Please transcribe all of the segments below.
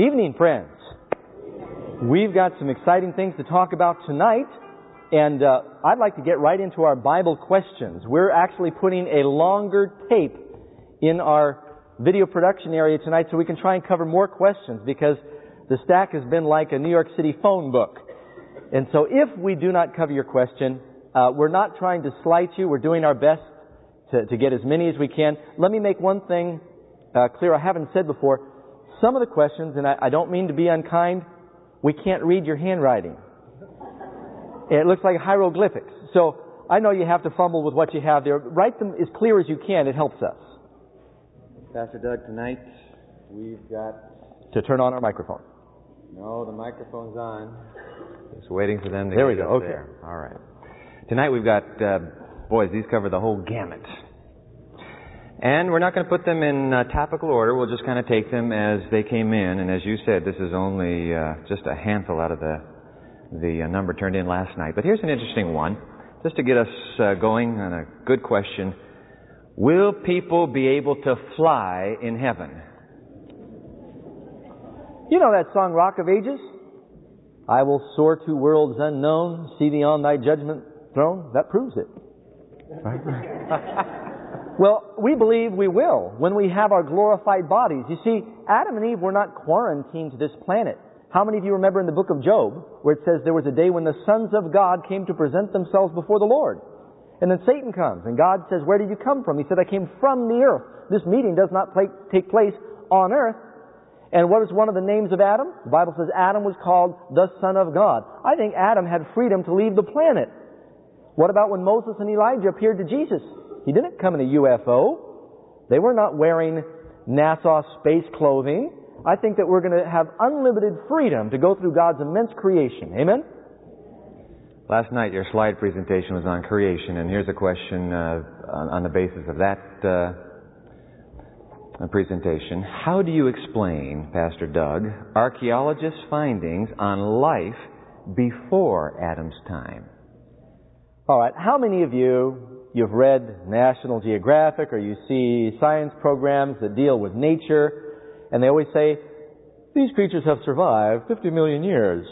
Evening, friends. We've got some exciting things to talk about tonight, and I'd like to get right into our Bible questions. We're actually putting a longer tape in our video production area tonight so we can try and cover more questions, because the stack has been like a New York City phone book. And so if we do not cover your question, we're not trying to slight you. We're doing our best to get as many as we can. Let me make one thing clear I haven't said before. Some of the questions, and I don't mean to be unkind, we can't read your handwriting. It looks like hieroglyphics. So I know you have to fumble with what you have there. Write them as clear as you can. It helps us. Pastor Doug, tonight we've got... To turn on our microphone. No, the microphone's on. Just waiting for them to There we get go. us Okay. there. All right. Tonight we've got, boys, these cover the whole gamut. And we're not going to put them in topical order. We'll just kind of take them as they came in. And as you said, this is only just a handful out of the number turned in last night. But here's an interesting one, just to get us going on a good question. Will people be able to fly in heaven? You know that song, Rock of Ages? I will soar to worlds unknown, see thee on thy judgment throne. That proves it. Right? Well, we believe we will when we have our glorified bodies. You see, Adam and Eve were not quarantined to this planet. How many of you remember in the book of Job where it says there was a day when the sons of God came to present themselves before the Lord? And then Satan comes and God says, where did you come from? He said, I came from the earth. This meeting does not take place on earth. And what is one of the names of Adam? The Bible says Adam was called the Son of God. I think Adam had freedom to leave the planet. What about when Moses and Elijah appeared to Jesus? He didn't come in a UFO. They were not wearing NASA space clothing. I think that we're going to have unlimited freedom to go through God's immense creation. Amen? Last night your slide presentation was on creation, and here's a question on the basis of that presentation. How do you explain, Pastor Doug, archaeologists' findings on life before Adam's time? All right. How many of you've read National Geographic, or you see science programs that deal with nature, and they always say, these creatures have survived 50 million years.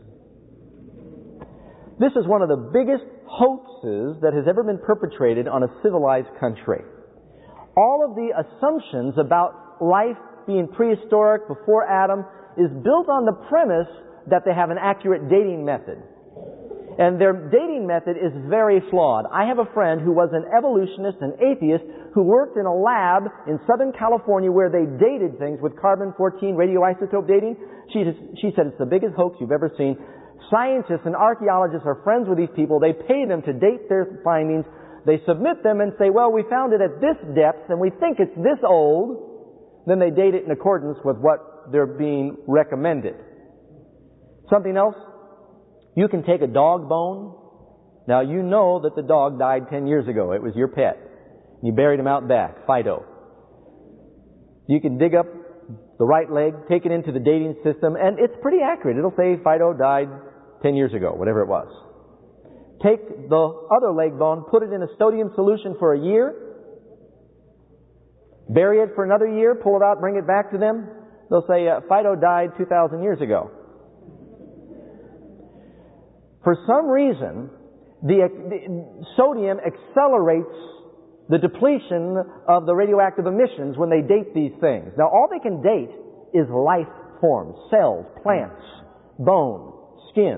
This is one of the biggest hoaxes that has ever been perpetrated on a civilized country. All of the assumptions about life being prehistoric before Adam is built on the premise that they have an accurate dating method. And their dating method is very flawed. I have a friend who was an evolutionist and atheist who worked in a lab in Southern California where they dated things with carbon-14 radioisotope dating. She said it's the biggest hoax you've ever seen. Scientists and archaeologists are friends with these people. They pay them to date their findings. They submit them and say, well, we found it at this depth and we think it's this old. Then they date it in accordance with what they're being recommended. Something else? You can take a dog bone. Now, you know that the dog died 10 years ago. It was your pet. You buried him out back, Fido. You can dig up the right leg, take it into the dating system, and it's pretty accurate. It'll say Fido died 10 years ago, whatever it was. Take the other leg bone, put it in a sodium solution for a year, bury it for another year, pull it out, bring it back to them. They'll say Fido died 2,000 years ago. For some reason, the sodium accelerates the depletion of the radioactive emissions when they date these things. Now, all they can date is life forms, cells, plants, bone, skin.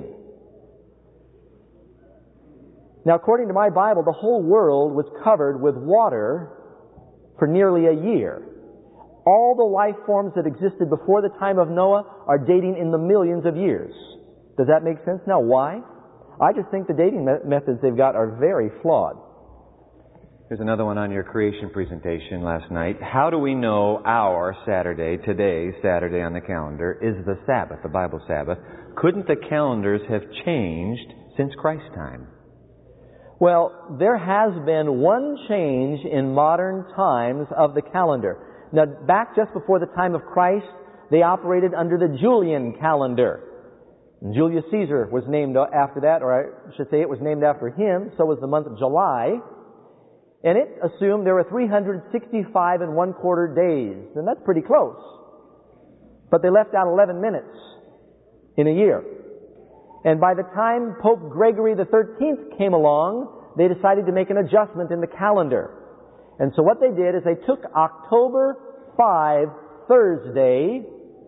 Now, according to my Bible, the whole world was covered with water for nearly a year. All the life forms that existed before the time of Noah are dating in the millions of years. Does that make sense? Now, why? I just think the dating methods they've got are very flawed. Here's another one on your creation presentation last night. How do we know our Saturday, today's Saturday on the calendar, is the Sabbath, the Bible Sabbath? Couldn't the calendars have changed since Christ's time? Well, there has been one change in modern times of the calendar. Now, back just before the time of Christ, they operated under the Julian calendar. And Julius Caesar was named after that, or I should say it was named after him. So was the month of July. And it assumed there were 365 and 1/4 days. And that's pretty close. But they left out 11 minutes in a year. And by the time Pope Gregory the 13th came along, they decided to make an adjustment in the calendar. And so what they did is they took October 5, Thursday,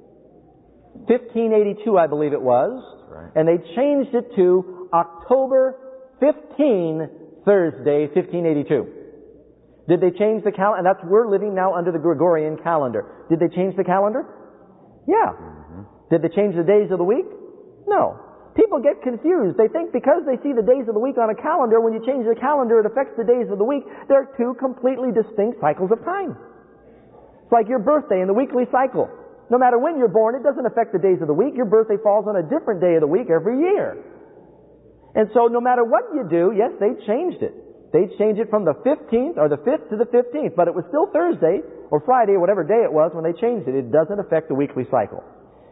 1582 I believe it was, right, and they changed it to October 15, Thursday, 1582. Did they change the calendar? And that's, we're living now under the Gregorian calendar. Did they change the calendar? Yeah. Did they change the days of the week? No. People get confused. They think because they see the days of the week on a calendar, when you change the calendar, it affects the days of the week. They're two completely distinct cycles of time. It's like your birthday and the weekly cycle. No matter when you're born, it doesn't affect the days of the week. Your birthday falls on a different day of the week every year. And so no matter what you do, yes, they changed it. They changed it from the 15th or the 5th to the 15th, but it was still Thursday or Friday or whatever day it was when they changed it. It doesn't affect the weekly cycle.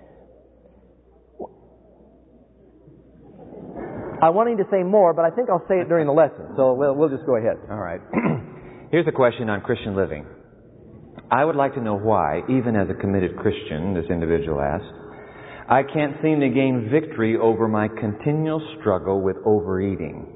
I'm wanting to say more, but I think I'll say it during the lesson, so we'll just go ahead. All right. Here's a question on Christian living. I would like to know why, even as a committed Christian, this individual asked, I can't seem to gain victory over my continual struggle with overeating.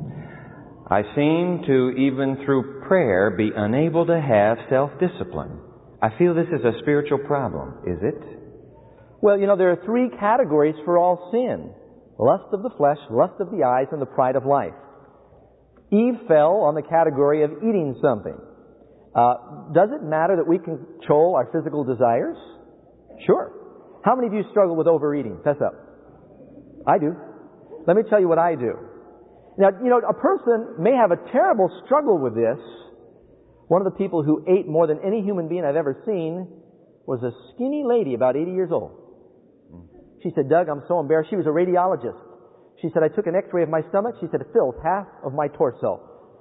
I seem to, even through prayer, be unable to have self-discipline. I feel this is a spiritual problem. Is it? Well, there are three categories for all sin. Lust of the flesh, lust of the eyes, and the pride of life. Eve fell on the category of eating something. Does it matter that we control our physical desires? Sure. How many of you struggle with overeating? Fess up. I do. Let me tell you what I do. Now, a person may have a terrible struggle with this. One of the people who ate more than any human being I've ever seen was a skinny lady, about 80 years old. She said, Doug, I'm so embarrassed. She was a radiologist. She said, I took an x-ray of my stomach. She said, it fills half of my torso.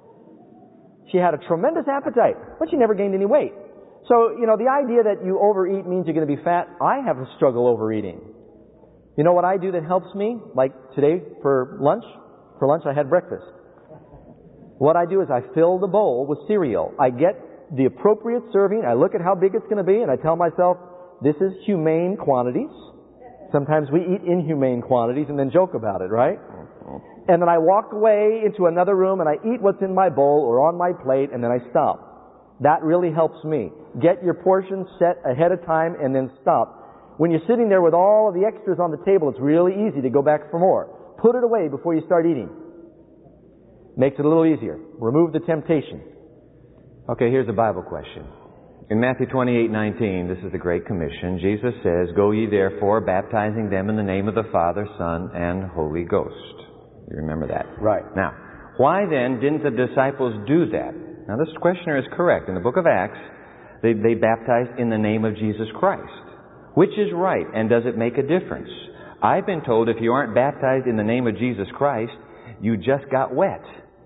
She had a tremendous appetite, but she never gained any weight. So, the idea that you overeat means you're going to be fat, I have a struggle overeating. You know what I do that helps me? Like today for lunch? For lunch I had breakfast. What I do is I fill the bowl with cereal. I get the appropriate serving. I look at how big it's going to be, and I tell myself, this is humane quantities. Sometimes we eat inhumane quantities and then joke about it, right? And then I walk away into another room and I eat what's in my bowl or on my plate, and then I stop. That really helps me. Get your portions set ahead of time and then stop. When you're sitting there with all of the extras on the table, it's really easy to go back for more. Put it away before you start eating. Makes it a little easier. Remove the temptation. Okay, here's a Bible question. In Matthew 28:19, this is the Great Commission. Jesus says, Go ye therefore, baptizing them in the name of the Father, Son, and Holy Ghost. You remember that? Right. Now, why then didn't the disciples do that? Now, this questioner is correct. In the book of Acts, they baptized in the name of Jesus Christ. Which is right, and does it make a difference? I've been told if you aren't baptized in the name of Jesus Christ, you just got wet.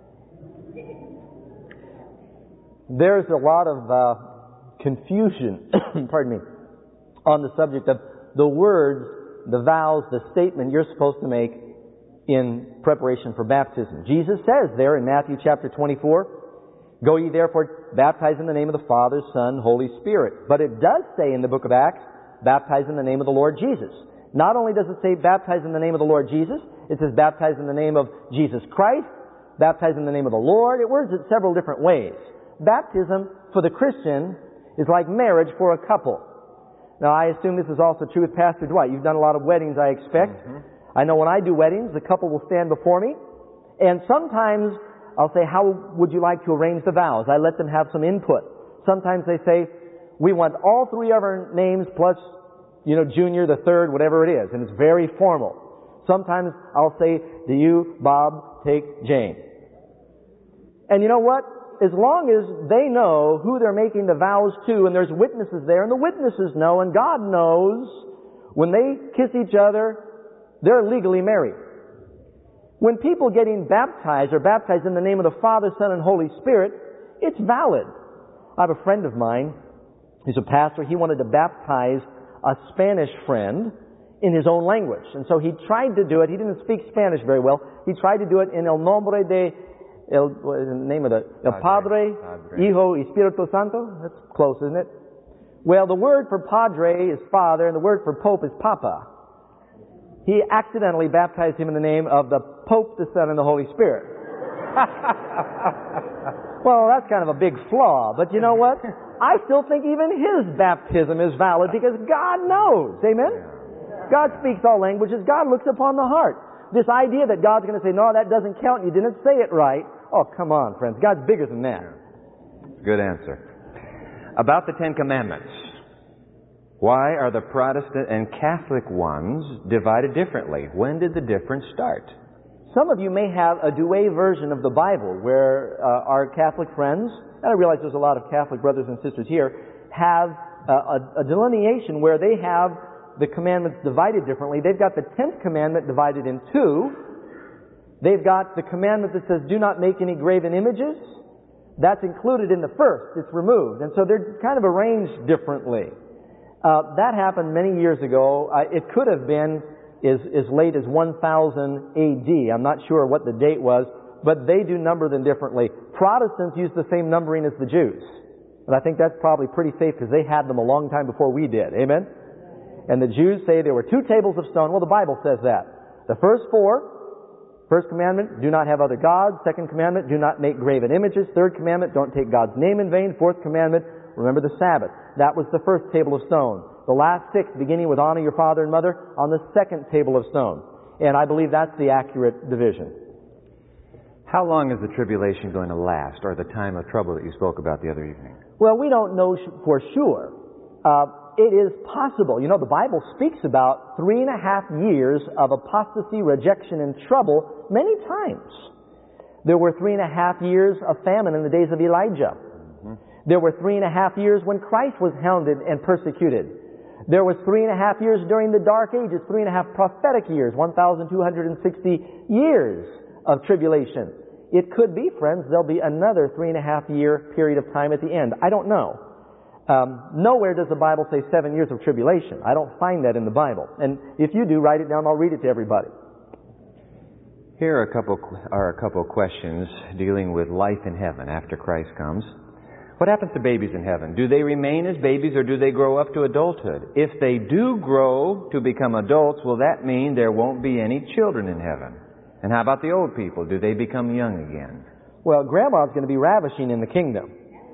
There's a lot of confusion, pardon me, on the subject of the words, the vows, the statement you're supposed to make in preparation for baptism. Jesus says there in Matthew chapter 24, Go ye therefore, baptize in the name of the Father, Son, Holy Spirit. But it does say in the book of Acts, baptize in the name of the Lord Jesus. Not only does it say baptize in the name of the Lord Jesus, it says baptize in the name of Jesus Christ, baptize in the name of the Lord. It words it several different ways. Baptism for the Christian is like marriage for a couple. Now, I assume this is also true with Pastor Dwight. You've done a lot of weddings, I expect. I know when I do weddings, the couple will stand before me, and sometimes I'll say, how would you like to arrange the vows? I let them have some input. Sometimes they say, we want all three of our names plus, junior, the third, whatever it is, and it's very formal. Sometimes I'll say, do you, Bob, take Jane? And you know what? As long as they know who they're making the vows to, and there's witnesses there, and the witnesses know, and God knows, when they kiss each other, they're legally married. When people getting baptized are baptized in the name of the Father, Son, and Holy Spirit, it's valid. I have a friend of mine, he's a pastor, he wanted to baptize a Spanish friend in his own language. And so he tried to do it, he didn't speak Spanish very well, he tried to do it in el nombre de El Padre, Hijo y Espíritu Santo. That's close, isn't it? Well, the word for padre is father, and the word for pope is papa. He accidentally baptized him in the name of the Pope, the Son, and the Holy Spirit. Well, that's kind of a big flaw, but you know what? I still think even his baptism is valid because God knows. Amen? God speaks all languages. God looks upon the heart. This idea that God's going to say, no, that doesn't count, you didn't say it right. Oh, come on, friends. God's bigger than that. Good answer. About the Ten Commandments. Why are the Protestant and Catholic ones divided differently? When did the difference start? Some of you may have a Douay version of the Bible where our Catholic friends, and I realize there's a lot of Catholic brothers and sisters here, have a delineation where they have the commandments divided differently. They've got the 10th commandment divided in two. They've got the commandment that says, do not make any graven images. That's included in the first. It's removed. And so they're kind of arranged differently. That happened many years ago. It could have been as late as 1000 AD. I'm not sure what the date was, but they do number them differently. Protestants use the same numbering as the Jews. And I think that's probably pretty safe because they had them a long time before we did. Amen? And the Jews say there were 2 tables of stone. Well, the Bible says that. The first 4, first commandment, do not have other gods. Second commandment, do not make graven images. Third commandment, don't take God's name in vain. Fourth commandment, remember the Sabbath. That was the first table of stone. The last 6, beginning with honor your father and mother, on the second table of stone. And I believe that's the accurate division. How long is the tribulation going to last, or the time of trouble that you spoke about the other evening? Well, we don't know for sure. It is possible. You know, the Bible speaks about 3.5 years of apostasy, rejection, and trouble many times. There were 3.5 years of famine in the days of Elijah. There were 3.5 years when Christ was hounded and persecuted. There was 3.5 years during the Dark Ages, 3.5 prophetic years, 1,260 years of tribulation. It could be, friends, there'll be another 3.5 year period of time at the end. I don't know. Nowhere does the Bible say 7 years of tribulation. I don't find that in the Bible. And if you do, write it down. I'll read it to everybody. Here are a couple questions dealing with life in heaven after Christ comes. What happens to babies in heaven? Do they remain as babies or do they grow up to adulthood? If they do grow to become adults, will that mean there won't be any children in heaven? And how about the old people? Do they become young again? Well, Grandma's going to be ravishing in the kingdom.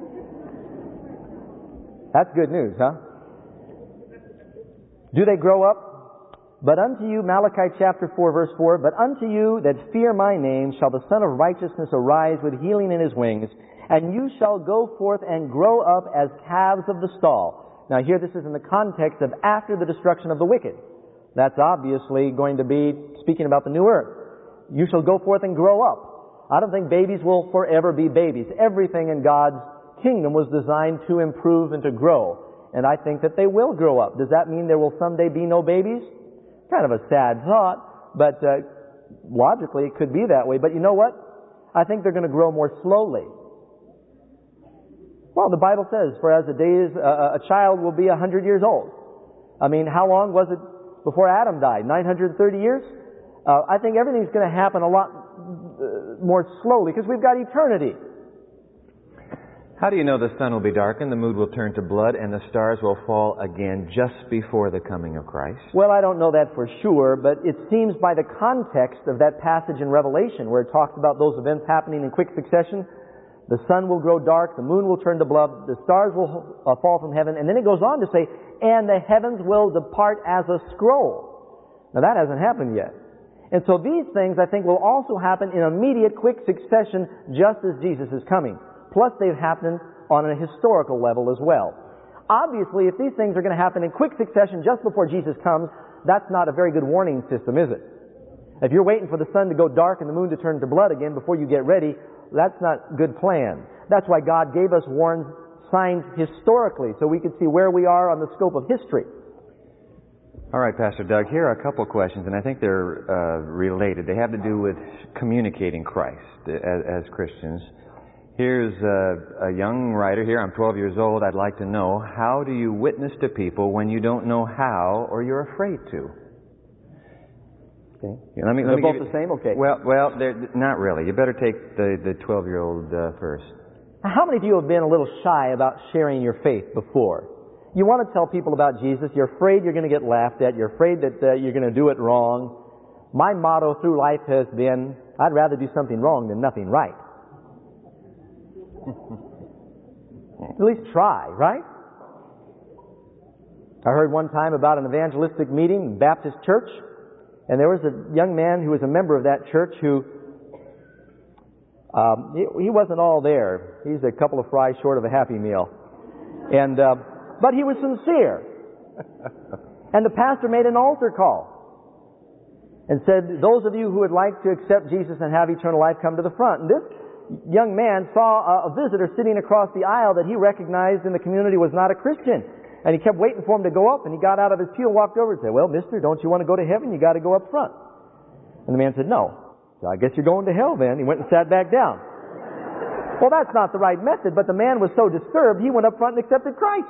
That's good news, huh? Do they grow up? But unto you, Malachi chapter 4, verse 4, but unto you that fear my name shall the Son of Righteousness arise with healing in his wings, and you shall go forth and grow up as calves of the stall. Now here this is in the context of after the destruction of the wicked. That's obviously going to be speaking about the new earth. You shall go forth and grow up. I don't think babies will forever be babies. Everything in God's kingdom was designed to improve and to grow. And I think that they will grow up. Does that mean there will someday be no babies? Kind of a sad thought, but logically it could be that way. But you know what? I think they're going to grow more slowly. Well, the Bible says, for as the days, a child will be 100 years old. I mean, how long was it before Adam died? 930 years? I think everything's going to happen a lot more slowly because we've got eternity. How do you know the sun will be darkened, the moon will turn to blood, and the stars will fall again just before the coming of Christ? Well, I don't know that for sure, but it seems by the context of that passage in Revelation where it talks about those events happening in quick succession, the sun will grow dark, the moon will turn to blood, the stars will fall from heaven, and then it goes on to say, and the heavens will depart as a scroll. Now that hasn't happened yet. And so these things, I think, will also happen in immediate, quick succession just as Jesus is coming. Plus they've happened on a historical level as well. Obviously, if these things are going to happen in quick succession just before Jesus comes, that's not a very good warning system, is it? If you're waiting for the sun to go dark and the moon to turn to blood again before you get ready, that's not a good plan. That's why God gave us warning signs historically, so we could see where we are on the scope of history. All right, Pastor Doug, here are a couple questions, and I think they're related. They have to do with communicating Christ as Christians. Here's a young writer here. I'm 12 years old. I'd like to know, how do you witness to people when you don't know how or you're afraid to? Okay. Let me They're both the same? Okay. Well, not really. You better take the 12-year-old first. How many of you have been a little shy about sharing your faith before? You want to tell people about Jesus. You're afraid you're going to get laughed at. You're afraid that you're going to do it wrong. My motto through life has been, I'd rather do something wrong than nothing right. At least try, right? I heard one time about an evangelistic meeting in Baptist church, and there was a young man who was a member of that church who, he wasn't all there. He's a couple of fries short of a Happy Meal. But he was sincere. And the pastor made an altar call and said, those of you who would like to accept Jesus and have eternal life, come to the front. And this young man saw a visitor sitting across the aisle that he recognized in the community was not a Christian. And he kept waiting for him to go up, and he got out of his pew and walked over and said, well, mister, don't you want to go to heaven? You got to go up front. And the man said, no. So I guess you're going to hell then. He went and sat back down. Well, that's not the right method, but the man was so disturbed, he went up front and accepted Christ.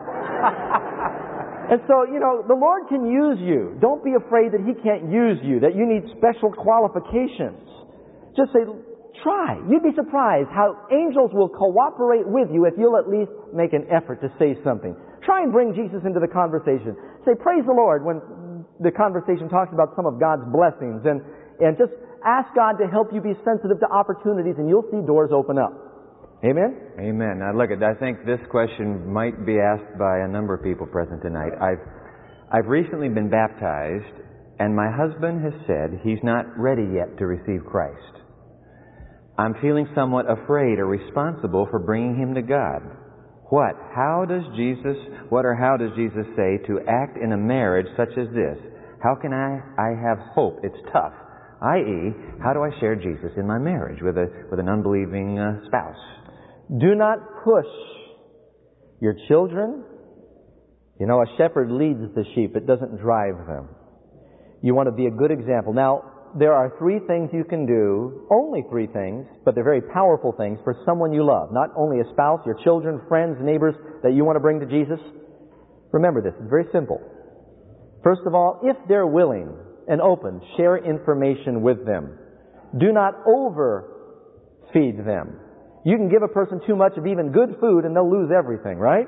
And so, the Lord can use you. Don't be afraid that He can't use you, that you need special qualifications. Just say, try. You'd be surprised how angels will cooperate with you if you'll at least make an effort to say something. Try and bring Jesus into the conversation. Say, praise the Lord, when the conversation talks about some of God's blessings, and just ask God to help you be sensitive to opportunities, and you'll see doors open up. Amen? Amen. Now look, I think this question might be asked by a number of people present tonight. I've recently been baptized, and my husband has said he's not ready yet to receive Christ. I'm feeling somewhat afraid or responsible for bringing him to God. How does Jesus say to act in a marriage such as this? How can I have hope? It's tough. I.e., how do I share Jesus in my marriage with an unbelieving spouse? Do not push your children. A shepherd leads the sheep. It doesn't drive them. You want to be a good example. Now, there are 3 things you can do, only 3 things, but they're very powerful things for someone you love. Not only a spouse, your children, friends, neighbors that you want to bring to Jesus. Remember this, it's very simple. First of all, if they're willing and open, share information with them. Do not overfeed them. You can give a person too much of even good food and they'll lose everything, right?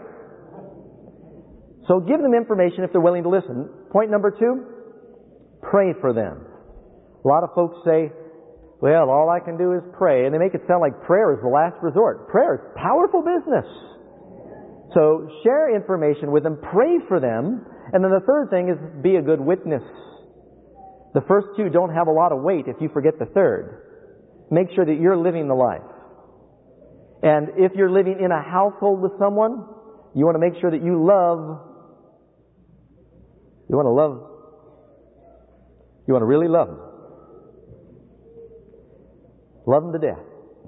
So give them information if they're willing to listen. Point number 2, pray for them. A lot of folks say, well, all I can do is pray. And they make it sound like prayer is the last resort. Prayer is powerful business. So share information with them, pray for them. And then the third thing is be a good witness. The first 2 don't have a lot of weight if you forget the third. Make sure that you're living the life. And if you're living in a household with someone, you want to make sure that you want to really love them. Love them to death.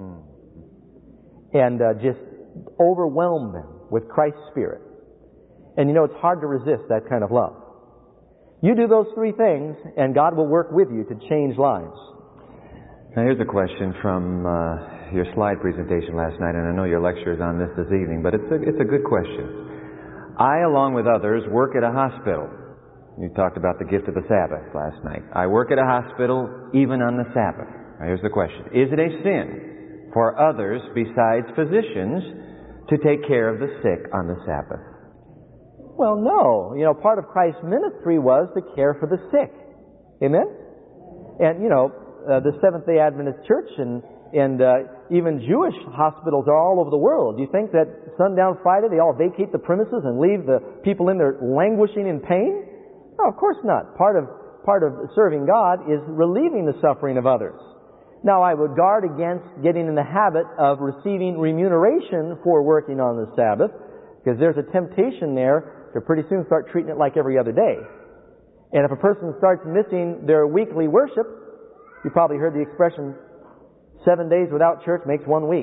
And just overwhelm them with Christ's Spirit. And it's hard to resist that kind of love. You do those 3 things, and God will work with you to change lives. Now here's a question from your slide presentation last night, and I know your lecture is on this evening, but it's a good question. I, along with others, work at a hospital. You talked about the gift of the Sabbath last night. I work at a hospital even on the Sabbath. Now here's the question. Is it a sin for others besides physicians to take care of the sick on the Sabbath? Well, no. Part of Christ's ministry was to care for the sick. Amen? And, the Seventh-day Adventist Church and even Jewish hospitals are all over the world. Do you think that sundown Friday they all vacate the premises and leave the people in there languishing in pain? No, of course not. Part of serving God is relieving the suffering of others. Now, I would guard against getting in the habit of receiving remuneration for working on the Sabbath, because there's a temptation there to pretty soon start treating it like every other day. And if a person starts missing their weekly worship, you probably heard the expression, 7 days without church makes 1 week.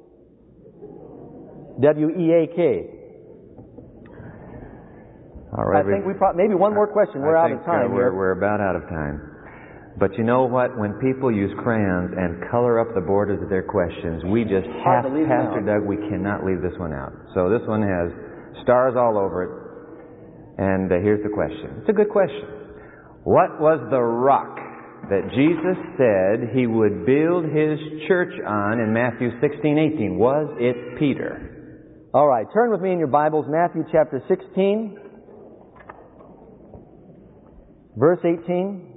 W-E-A-K. All right. I think maybe one more question. We're out of time here. We're about out of time. But you know what? When people use crayons and color up the borders of their questions, we just have, Pastor Doug, we cannot leave this one out. So this one has stars all over it. And here's the question. It's a good question. What was the rock that Jesus said He would build His church on in Matthew 16:18? Was it Peter? All right, turn with me in your Bibles, Matthew chapter 16, verse 18.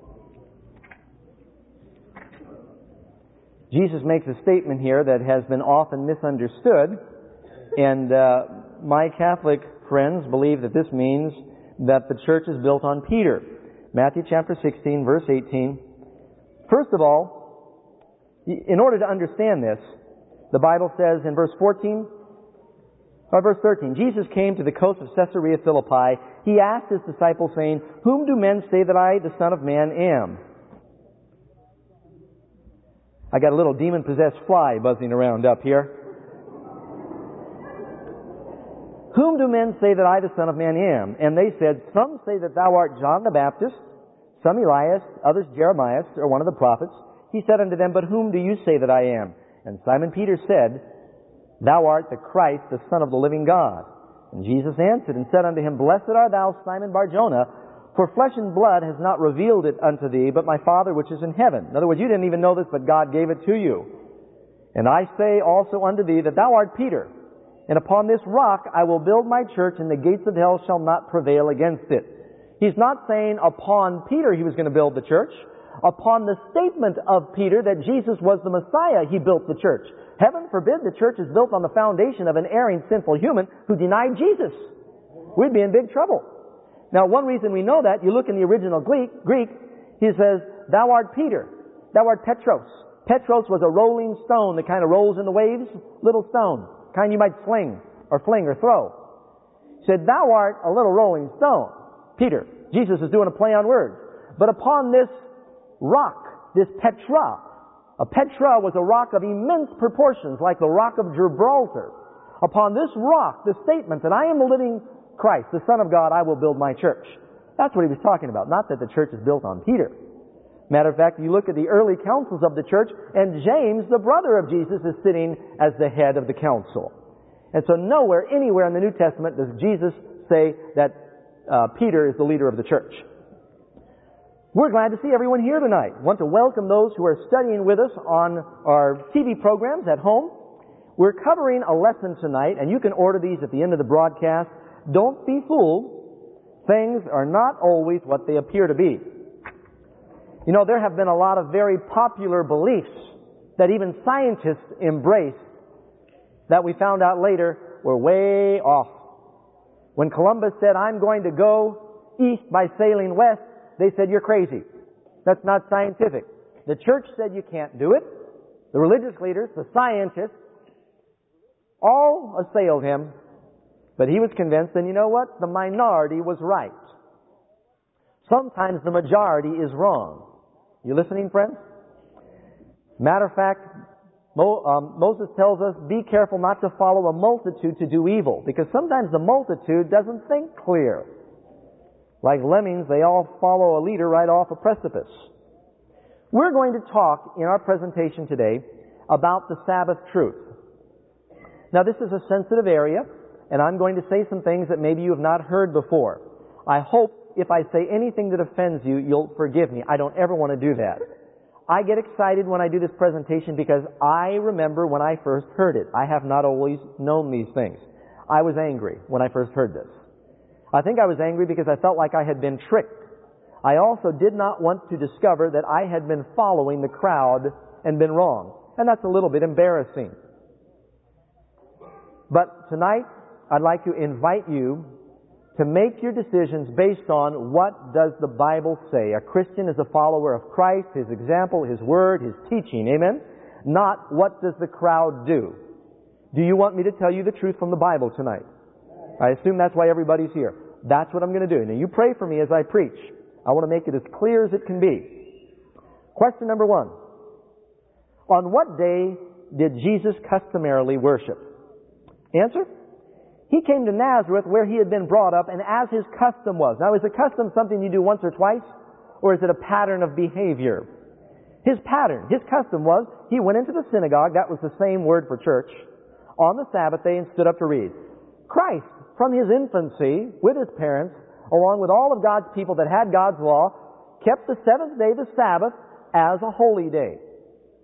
Jesus makes a statement here that has been often misunderstood, and my Catholic friends believe that this means that the church is built on Peter. Matthew chapter 16, verse 18. First of all, in order to understand this, the Bible says in verse 13, Jesus came to the coast of Caesarea Philippi. He asked his disciples, saying, "Whom do men say that I, the Son of Man, am?" I got a little demon-possessed fly buzzing around up here. "Whom do men say that I, the Son of Man, am?" And they said, "Some say that thou art John the Baptist, some Elias, others Jeremiah, or one of the prophets." He said unto them, "But whom do you say that I am?" And Simon Peter said, "Thou art the Christ, the Son of the living God." And Jesus answered and said unto him, "Blessed art thou, Simon Bar-Jonah, for flesh and blood has not revealed it unto thee, but my Father which is in heaven." In other words, you didn't even know this, but God gave it to you. "And I say also unto thee that thou art Peter, and upon this rock I will build my church, and the gates of hell shall not prevail against it." He's not saying upon Peter he was going to build the church. Upon the statement of Peter that Jesus was the Messiah, he built the church. Heaven forbid the church is built on the foundation of an erring, sinful human who denied Jesus. We'd be in big trouble. Now, one reason we know that, you look in the original Greek, he says, "Thou art Peter, thou art Petros." Petros was a rolling stone that kind of rolls in the waves, little stone, kind you might fling or throw. He said, "Thou art a little rolling stone, Peter." Jesus is doing a play on words. "But upon this rock, this Petra," a Petra was a rock of immense proportions, like the rock of Gibraltar. "Upon this rock," the statement that I am the living Christ, the Son of God, "I will build my church." That's what he was talking about, not that the church is built on Peter. Matter of fact, you look at the early councils of the church, and James, the brother of Jesus, is sitting as the head of the council. And so nowhere, anywhere in the New Testament does Jesus say that Peter is the leader of the church. We're glad to see everyone here tonight. I want to welcome those who are studying with us on our TV programs at home. We're covering a lesson tonight, and you can order these at the end of the broadcast. Don't be fooled. Things are not always what they appear to be. You know, there have been a lot of very popular beliefs that even scientists embrace that we found out later were way off. When Columbus said, "I'm going to go east by sailing west," they said, "You're crazy. That's not scientific." The church said you can't do it. The religious leaders, the scientists, all assailed him. But he was convinced, and you know what? The minority was right. Sometimes the majority is wrong. You listening, friends? Matter of fact, Moses tells us, be careful not to follow a multitude to do evil, because sometimes the multitude doesn't think clear. Like lemmings, they all follow a leader right off a precipice. We're going to talk in our presentation today about the Sabbath truth. Now, this is a sensitive area, and I'm going to say some things that maybe you have not heard before. I hope if I say anything that offends you, you'll forgive me. I don't ever want to do that. I get excited when I do this presentation because I remember when I first heard it. I have not always known these things. I was angry when I first heard this. I think I was angry because I felt like I had been tricked. I also did not want to discover that I had been following the crowd and been wrong. And that's a little bit embarrassing. But tonight, I'd like to invite you to make your decisions based on what does the Bible say. A Christian is a follower of Christ, His example, His Word, His teaching. Amen? Not what does the crowd do. Do you want me to tell you the truth from the Bible tonight? I assume that's why everybody's here. That's what I'm going to do. Now you pray for me as I preach. I want to make it as clear as it can be. Question number 1. On what day did Jesus customarily worship? Answer? He came to Nazareth where he had been brought up and as his custom was. Now, is a custom something you do once or twice? Or is it a pattern of behavior? His pattern, his custom was, he went into the synagogue, that was the same word for church, on the Sabbath day and stood up to read. Christ, from his infancy, with his parents, along with all of God's people that had God's law, kept the seventh day, the Sabbath, as a holy day.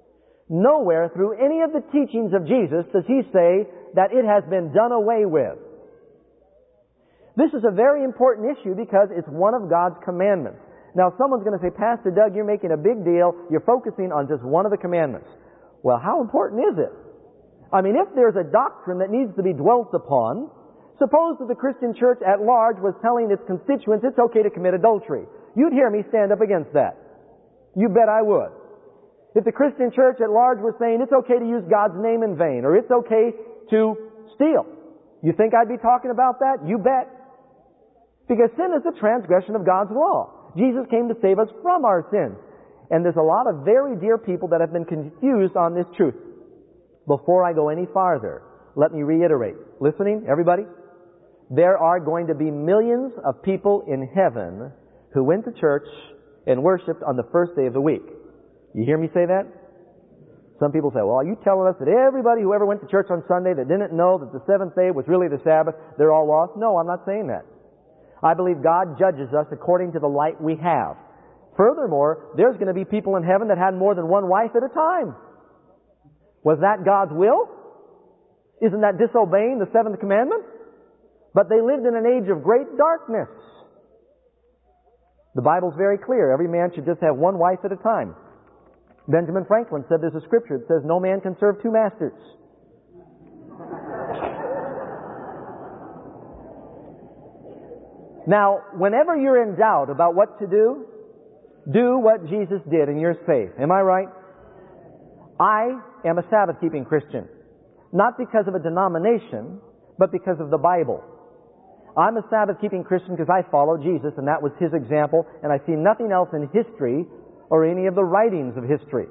Nowhere through any of the teachings of Jesus does He say that it has been done away with. This is a very important issue because it's one of God's commandments. Now someone's going to say, Pastor Doug, you're making a big deal. You're focusing on just one of the commandments. Well, how important is it? I mean, if there's a doctrine that needs to be dwelt upon, suppose that the Christian church at large was telling its constituents it's okay to commit adultery. You'd hear me stand up against that. You bet I would. If the Christian church at large was saying it's okay to use God's name in vain, or it's okay to steal, you think I'd be talking about that? You bet. Because sin is a transgression of God's law. Jesus came to save us from our sins. And there's a lot of very dear people that have been confused on this truth. Before I go any farther, let me reiterate. Listening, everybody? There are going to be millions of people in heaven who went to church and worshiped on the first day of the week. You hear me say that? Some people say, well, are you telling us that everybody who ever went to church on Sunday that didn't know that the seventh day was really the Sabbath, they're all lost? No, I'm not saying that. I believe God judges us according to the light we have. Furthermore, there's going to be people in heaven that had more than one wife at a time. Was that God's will? Isn't that disobeying the seventh commandment? But they lived in an age of great darkness. The Bible's very clear. Every man should just have one wife at a time. Benjamin Franklin said there's a scripture that says no man can serve two masters. Now, whenever you're in doubt about what to do what Jesus did and you're safe. Am I right? I am a Sabbath-keeping Christian. Not because of a denomination, but because of the Bible. I'm a Sabbath-keeping Christian because I follow Jesus, and that was His example, and I see nothing else in history or any of the writings of history.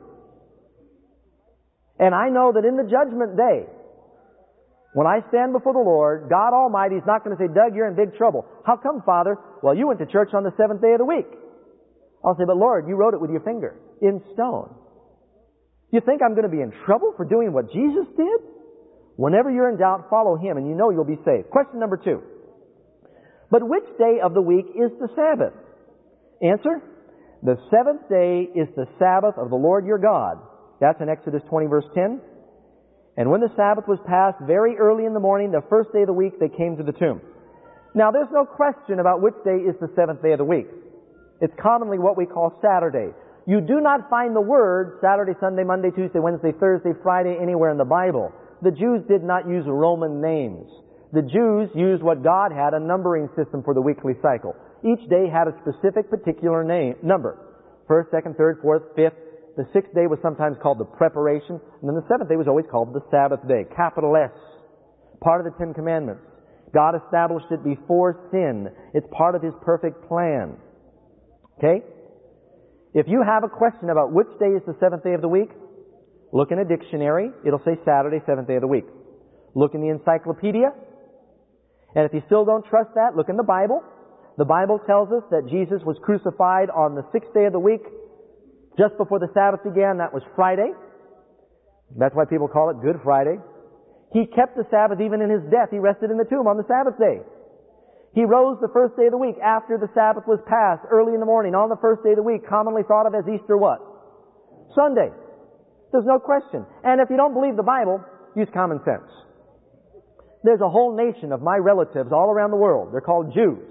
And I know that in the judgment day, when I stand before the Lord, God Almighty is not going to say, Doug, you're in big trouble. How come, Father? Well, you went to church on the seventh day of the week. I'll say, but Lord, you wrote it with your finger, in stone. You think I'm going to be in trouble for doing what Jesus did? Whenever you're in doubt, follow Him, and you know you'll be saved. Question number 2. But which day of the week is the Sabbath? Answer, the seventh day is the Sabbath of the Lord your God. That's in Exodus 20, verse 10. And when the Sabbath was passed, very early in the morning, the first day of the week, they came to the tomb. Now, there's no question about which day is the seventh day of the week. It's commonly what we call Saturday. You do not find the word Saturday, Sunday, Monday, Tuesday, Wednesday, Thursday, Friday anywhere in the Bible. The Jews did not use Roman names. The Jews used what God had, a numbering system for the weekly cycle. Each day had a specific particular number. First, second, third, fourth, fifth. The sixth day was sometimes called the preparation. And then the seventh day was always called the Sabbath day. Capital S. Part of the Ten Commandments. God established it before sin. It's part of His perfect plan. Okay? If you have a question about which day is the seventh day of the week, look in a dictionary. It'll say Saturday, seventh day of the week. Look in the encyclopedia. And if you still don't trust that, look in the Bible. The Bible tells us that Jesus was crucified on the sixth day of the week, just before the Sabbath began. That was Friday. That's why people call it Good Friday. He kept the Sabbath even in His death. He rested in the tomb on the Sabbath day. He rose the first day of the week after the Sabbath was passed, early in the morning, on the first day of the week, commonly thought of as Easter what? Sunday. There's no question. And if you don't believe the Bible, use common sense. There's a whole nation of my relatives all around the world. They're called Jews.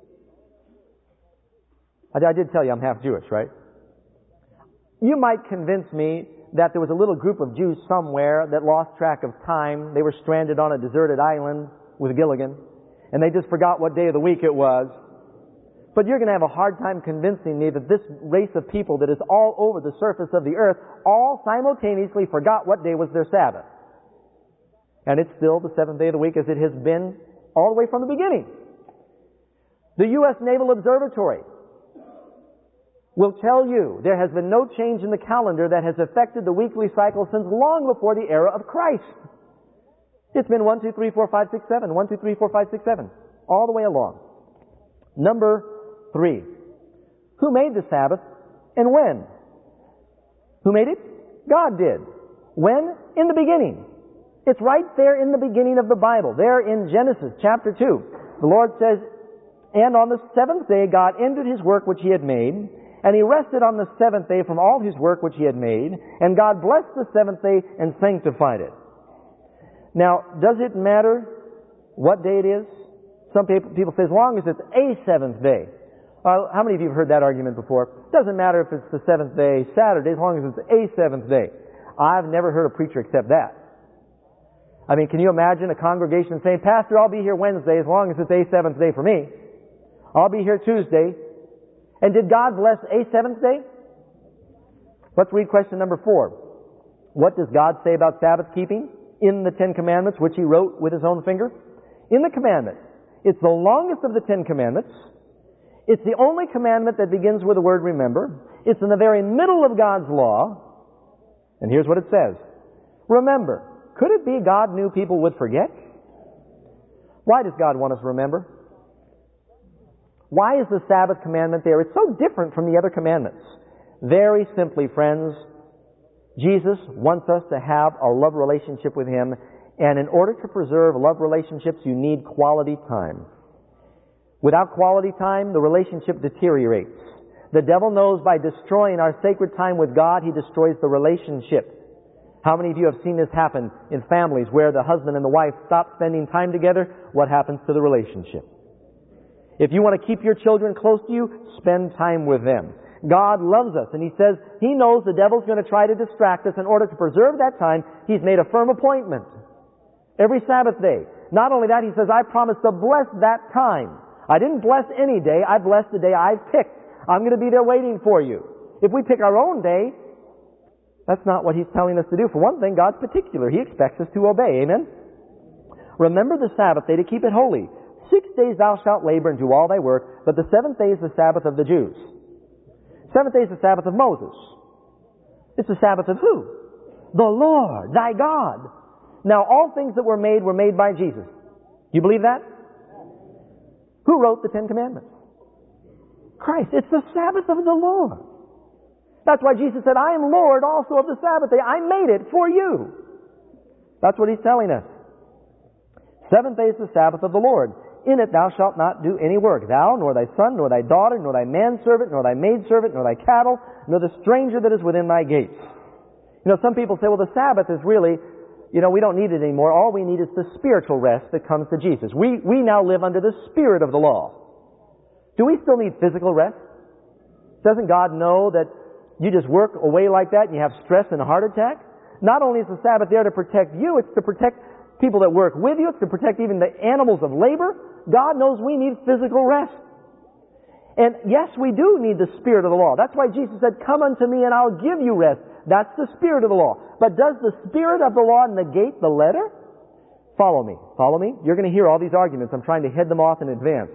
I did tell you I'm half Jewish, right? You might convince me that there was a little group of Jews somewhere that lost track of time. They were stranded on a deserted island with Gilligan, and they just forgot what day of the week it was. But you're going to have a hard time convincing me that this race of people that is all over the surface of the earth all simultaneously forgot what day was their Sabbath. And it's still the seventh day of the week as it has been all the way from the beginning. The U.S. Naval Observatory will tell you there has been no change in the calendar that has affected the weekly cycle since long before the era of Christ. It's been 1, 2, 3, 4, 5, 6, 7. 1, 2, 3, 4, 5, 6, 7. All the way along. Number 3. Who made the Sabbath and when? Who made it? God did. When? In the beginning. It's right there in the beginning of the Bible. There in Genesis chapter 2. The Lord says, and on the seventh day God ended His work which He had made, And he rested on the seventh day from all his work which he had made, and God blessed the seventh day and sanctified it. Now, does it matter what day it is? Some people say as long as it's a seventh day. How many of you have heard that argument before? It doesn't matter if it's the seventh day Saturday, as long as it's a seventh day. I've never heard a preacher accept that. I mean, can you imagine a congregation saying, Pastor, I'll be here Wednesday as long as it's a seventh day for me. I'll be here Tuesday. And did God bless a seventh day? Let's read question number 4. What does God say about Sabbath keeping in the Ten Commandments, which he wrote with his own finger? In the commandments, it's the longest of the Ten Commandments. It's the only commandment that begins with the word remember. It's in the very middle of God's law. And here's what it says. Remember. Could it be God knew people would forget? Why does God want us to remember? Why is the Sabbath commandment there? It's so different from the other commandments. Very simply, friends, Jesus wants us to have a love relationship with Him, and in order to preserve love relationships, you need quality time. Without quality time, the relationship deteriorates. The devil knows by destroying our sacred time with God, he destroys the relationship. How many of you have seen this happen in families where the husband and the wife stop spending time together? What happens to the relationship? If you want to keep your children close to you, spend time with them. God loves us, and He says He knows the devil's going to try to distract us. In order to preserve that time, He's made a firm appointment every Sabbath day. Not only that, He says, I promise to bless that time. I didn't bless any day. I blessed the day I've picked. I'm going to be there waiting for you. If we pick our own day, that's not what He's telling us to do. For one thing, God's particular. He expects us to obey. Amen? Remember the Sabbath day to keep it holy. 6 days thou shalt labor and do all thy work, but the seventh day is the Sabbath of the Jews. Seventh day is the Sabbath of Moses. It's the Sabbath of who? The Lord, thy God. Now, all things that were made by Jesus. Do you believe that? Who wrote the Ten Commandments? Christ. It's the Sabbath of the Lord. That's why Jesus said, I am Lord also of the Sabbath day. I made it for you. That's what He's telling us. Seventh day is the Sabbath of the Lord. In it thou shalt not do any work, thou, nor thy son, nor thy daughter, nor thy manservant, nor thy maidservant, nor thy cattle, nor the stranger that is within thy gates. You know, some people say, well, the Sabbath is really, we don't need it anymore. All we need is the spiritual rest that comes to Jesus. We now live under the spirit of the law. Do we still need physical rest? Doesn't God know that you just work away like that and you have stress and a heart attack? Not only is the Sabbath there to protect you, it's to protect people that work with you, it's to protect even the animals of labor. God knows we need physical rest. And yes, we do need the spirit of the law. That's why Jesus said, come unto me and I'll give you rest. That's the spirit of the law. But does the spirit of the law negate the letter? Follow me. Follow me? You're going to hear all these arguments. I'm trying to head them off in advance.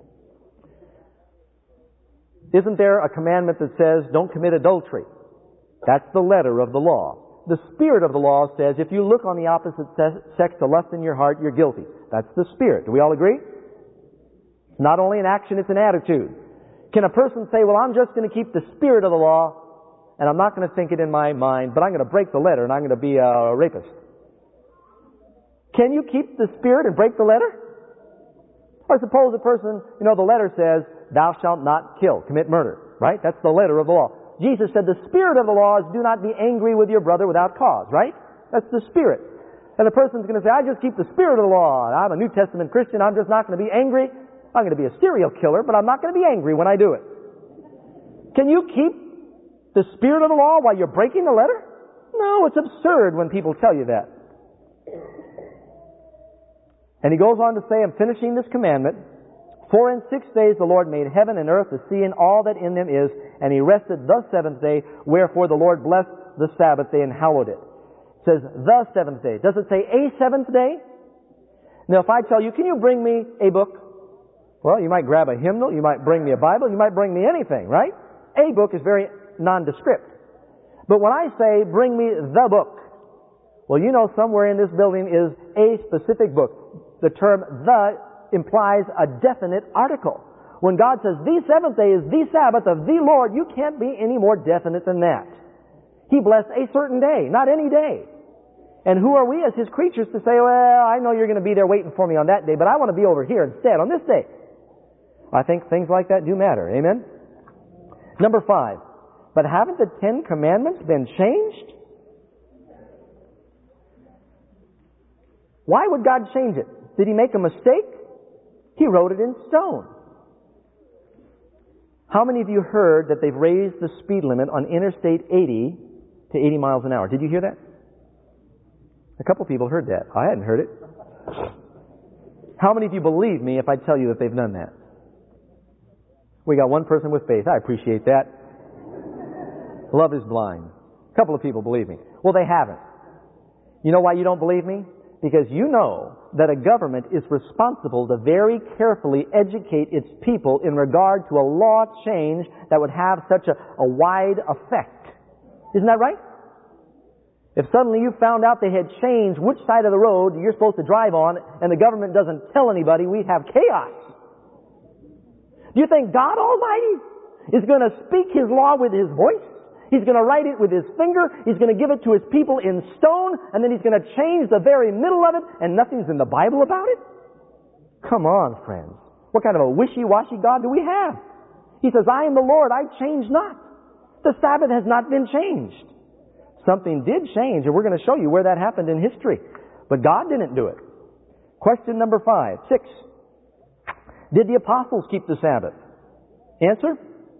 Isn't there a commandment that says, don't commit adultery? That's the letter of the law. The spirit of the law says, if you look on the opposite sex to lust in your heart, you're guilty. That's the spirit. Do we all agree? It's not only an action, it's an attitude. Can a person say, well, I'm just going to keep the spirit of the law, and I'm not going to think it in my mind, but I'm going to break the letter, and I'm going to be a rapist? Can you keep the spirit and break the letter? Or suppose a person, the letter says, thou shalt not kill, commit murder, right? That's the letter of the law. Jesus said the spirit of the law is do not be angry with your brother without cause, right? That's the spirit. And the person's going to say, I just keep the spirit of the law. I'm a New Testament Christian. I'm just not going to be angry. I'm going to be a serial killer, but I'm not going to be angry when I do it. Can you keep the spirit of the law while you're breaking the letter? No, it's absurd when people tell you that. And he goes on to say, I'm finishing this commandment. For in 6 days the Lord made heaven and earth, the sea, and all that in them is, and He rested the seventh day, wherefore the Lord blessed the Sabbath day and hallowed it. It says the seventh day. Does it say a seventh day? Now if I tell you, can you bring me a book? Well, you might grab a hymnal, you might bring me a Bible, you might bring me anything, right? A book is very nondescript. But when I say, bring me the book, well, somewhere in this building is a specific book. The term the implies a definite article. When God says, the seventh day is the Sabbath of the Lord, you can't be any more definite than that. He blessed a certain day, not any day. And who are we as His creatures to say, well, I know you're going to be there waiting for me on that day, but I want to be over here instead on this day. I think things like that do matter. Amen? Number 5. But haven't the 10 Commandments been changed? Why would God change it? Did He make a mistake? He wrote it in stone. How many of you heard that they've raised the speed limit on Interstate 80 to 80 miles an hour? Did you hear that? A couple people heard that. I hadn't heard it. How many of you believe me if I tell you that they've done that? We got one person with faith. I appreciate that. Love is blind. A couple of people believe me. Well, they haven't. You know why you don't believe me? Because you know that a government is responsible to very carefully educate its people in regard to a law change that would have such a wide effect. Isn't that right? If suddenly you found out they had changed which side of the road you're supposed to drive on and the government doesn't tell anybody, we'd have chaos. Do you think God Almighty is going to speak His law with His voice? He's going to write it with His finger. He's going to give it to His people in stone, and then He's going to change the very middle of it, and nothing's in the Bible about it? Come on, friends. What kind of a wishy-washy God do we have? He says, I am the Lord, I change not. The Sabbath has not been changed. Something did change, and we're going to show you where that happened in history. But God didn't do it. Question number 6. Did the apostles keep the Sabbath? Answer?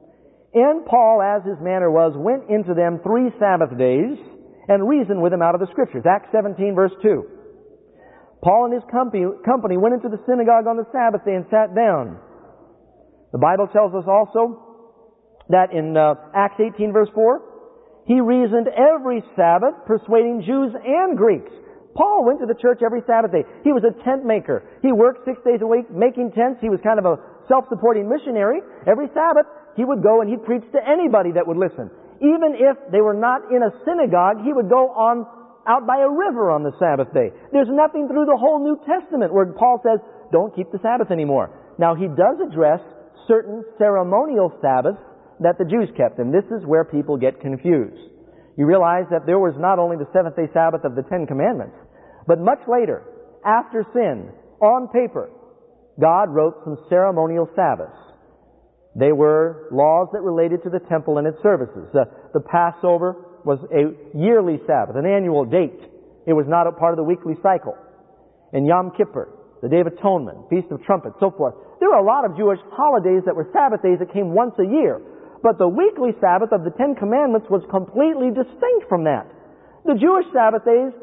And Paul, as his manner was, went into them 3 Sabbath days and reasoned with them out of the Scriptures. Acts 17, verse 2. Paul and his company went into the synagogue on the Sabbath day and sat down. The Bible tells us also that in Acts 18, verse 4, he reasoned every Sabbath, persuading Jews and Greeks. Paul went to the church every Sabbath day. He was a tent maker. He worked 6 days a week making tents. He was kind of a self-supporting missionary. Every Sabbath, he would go and he'd preach to anybody that would listen. Even if they were not in a synagogue, he would go out by a river on the Sabbath day. There's nothing through the whole New Testament where Paul says, don't keep the Sabbath anymore. Now, he does address certain ceremonial Sabbaths that the Jews kept, and this is where people get confused. You realize that there was not only the seventh-day Sabbath of the 10 Commandments, but much later, after sin, on paper, God wrote some ceremonial Sabbaths. They were laws that related to the temple and its services. The Passover was a yearly Sabbath, an annual date. It was not a part of the weekly cycle. And Yom Kippur, the Day of Atonement, Feast of Trumpets, so forth. There were a lot of Jewish holidays that were Sabbath days that came once a year. But the weekly Sabbath of the 10 Commandments was completely distinct from that. The Jewish Sabbath days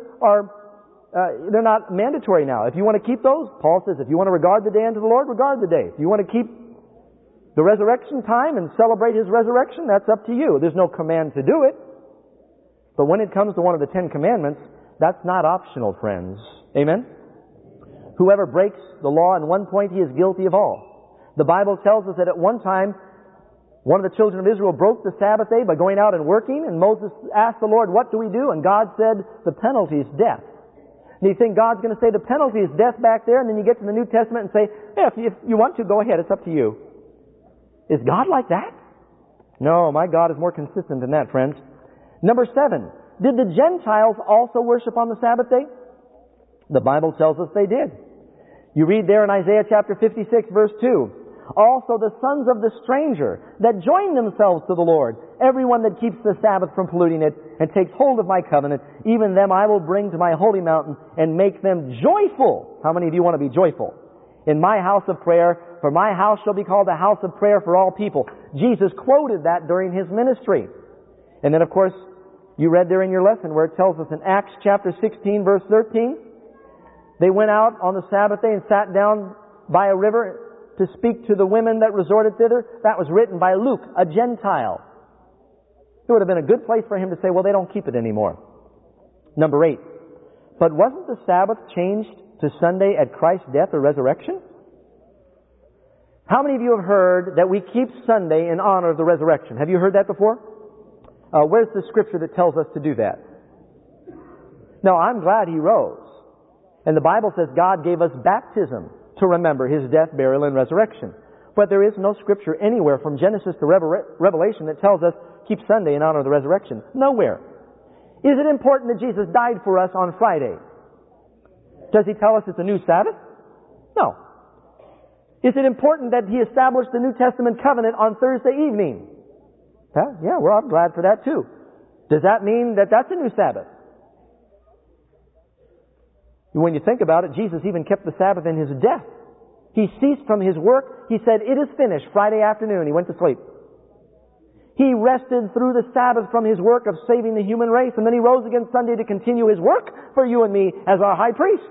they're not mandatory now. If you want to keep those, Paul says, if you want to regard the day unto the Lord, regard the day. If you want to keep the resurrection time and celebrate His resurrection, that's up to you. There's no command to do it. But when it comes to one of the 10 Commandments, that's not optional, friends. Amen? Whoever breaks the law in one point, he is guilty of all. The Bible tells us that at one time, one of the children of Israel broke the Sabbath day by going out and working, and Moses asked the Lord, what do we do? And God said, the penalty is death. And you think God's going to say the penalty is death back there, and then you get to the New Testament and say, if you want to, go ahead, it's up to you. Is God like that? No, my God is more consistent than that, friends. Number 7, did the Gentiles also worship on the Sabbath day? The Bible tells us they did. You read there in Isaiah chapter 56, verse 2, also the sons of the stranger that join themselves to the Lord, everyone that keeps the Sabbath from polluting it and takes hold of my covenant, even them I will bring to my holy mountain and make them joyful. How many of you want to be joyful? In my house of prayer, for my house shall be called a house of prayer for all people. Jesus quoted that during His ministry. And then, of course, you read there in your lesson where it tells us in Acts chapter 16, verse 13, they went out on the Sabbath day and sat down by a river to speak to the women that resorted thither. That was written by Luke, a Gentile. It would have been a good place for him to say, well, they don't keep it anymore. Number 8, but wasn't the Sabbath changed to Sunday at Christ's death or resurrection? How many of you have heard that we keep Sunday in honor of the resurrection? Have you heard that before? Where's the scripture that tells us to do that? No, I'm glad He rose. And the Bible says God gave us baptism to remember His death, burial, and resurrection. But there is no scripture anywhere from Genesis to Revelation that tells us keep Sunday in honor of the resurrection. Nowhere. Is it important that Jesus died for us on Friday? Does He tell us it's a new Sabbath? No. Is it important that He established the New Testament covenant on Thursday evening? Yeah, well, I'm glad for that too. Does that mean that that's a new Sabbath? When you think about it, Jesus even kept the Sabbath in His death. He ceased from His work. He said, "It is finished," Friday afternoon. He went to sleep. He rested through the Sabbath from His work of saving the human race, and then He rose again Sunday to continue His work for you and me as our high priest.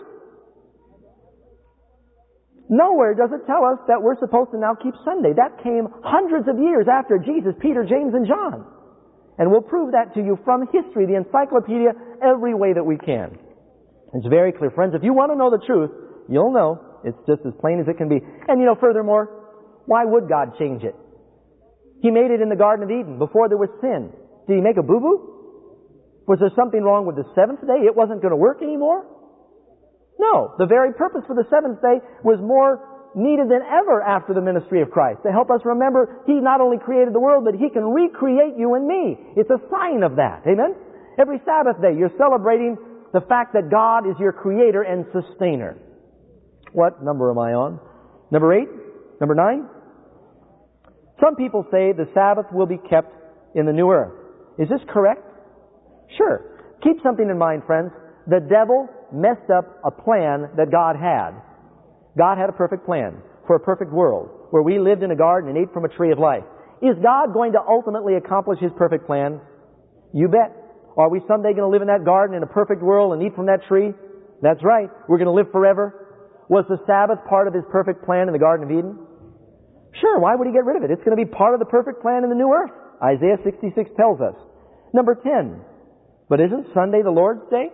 Nowhere does it tell us that we're supposed to now keep Sunday. That came hundreds of years after Jesus, Peter, James, and John. And we'll prove that to you from history, the encyclopedia, every way that we can. It's very clear. Friends, if you want to know the truth, you'll know. It's just as plain as it can be. And furthermore, why would God change it? He made it in the Garden of Eden before there was sin. Did He make a boo-boo? Was there something wrong with the seventh day? It wasn't going to work anymore? No. The very purpose for the seventh day was more needed than ever after the ministry of Christ, to help us remember He not only created the world, but He can recreate you and me. It's a sign of that. Amen? Every Sabbath day, you're celebrating the fact that God is your creator and sustainer. What number am I on? Number 8? Number 9? Some people say the Sabbath will be kept in the new earth. Is this correct? Sure. Keep something in mind, friends. The devil messed up a plan that God had. God had a perfect plan for a perfect world where we lived in a garden and ate from a tree of life. Is God going to ultimately accomplish His perfect plan? You bet. Are we someday going to live in that garden in a perfect world and eat from that tree? That's right. We're going to live forever. Was the Sabbath part of His perfect plan in the Garden of Eden? Sure, why would He get rid of it? It's going to be part of the perfect plan in the new earth. Isaiah 66 tells us. Number 10. But isn't Sunday the Lord's Day?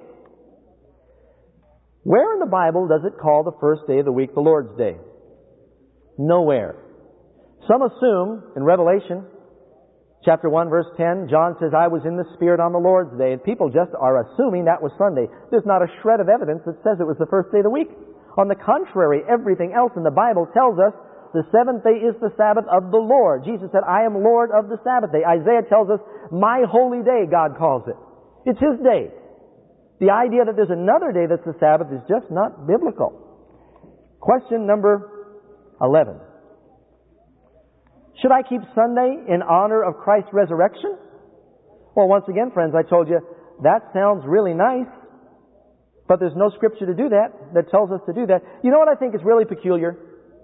Where in the Bible does it call the first day of the week the Lord's Day? Nowhere. Some assume in Revelation chapter 1 verse 10, John says, "I was in the Spirit on the Lord's Day." And people just are assuming that was Sunday. There's not a shred of evidence that says it was the first day of the week. On the contrary, everything else in the Bible tells us the seventh day is the Sabbath of the Lord. Jesus said, "I am Lord of the Sabbath day." Isaiah tells us, "My holy day," God calls it. It's His day. The idea that there's another day that's the Sabbath is just not biblical. Question number 11. Should I keep Sunday in honor of Christ's resurrection? Well, once again, friends, I told you, that sounds really nice, but there's no scripture to do that tells us to do that. You know what I think is really peculiar?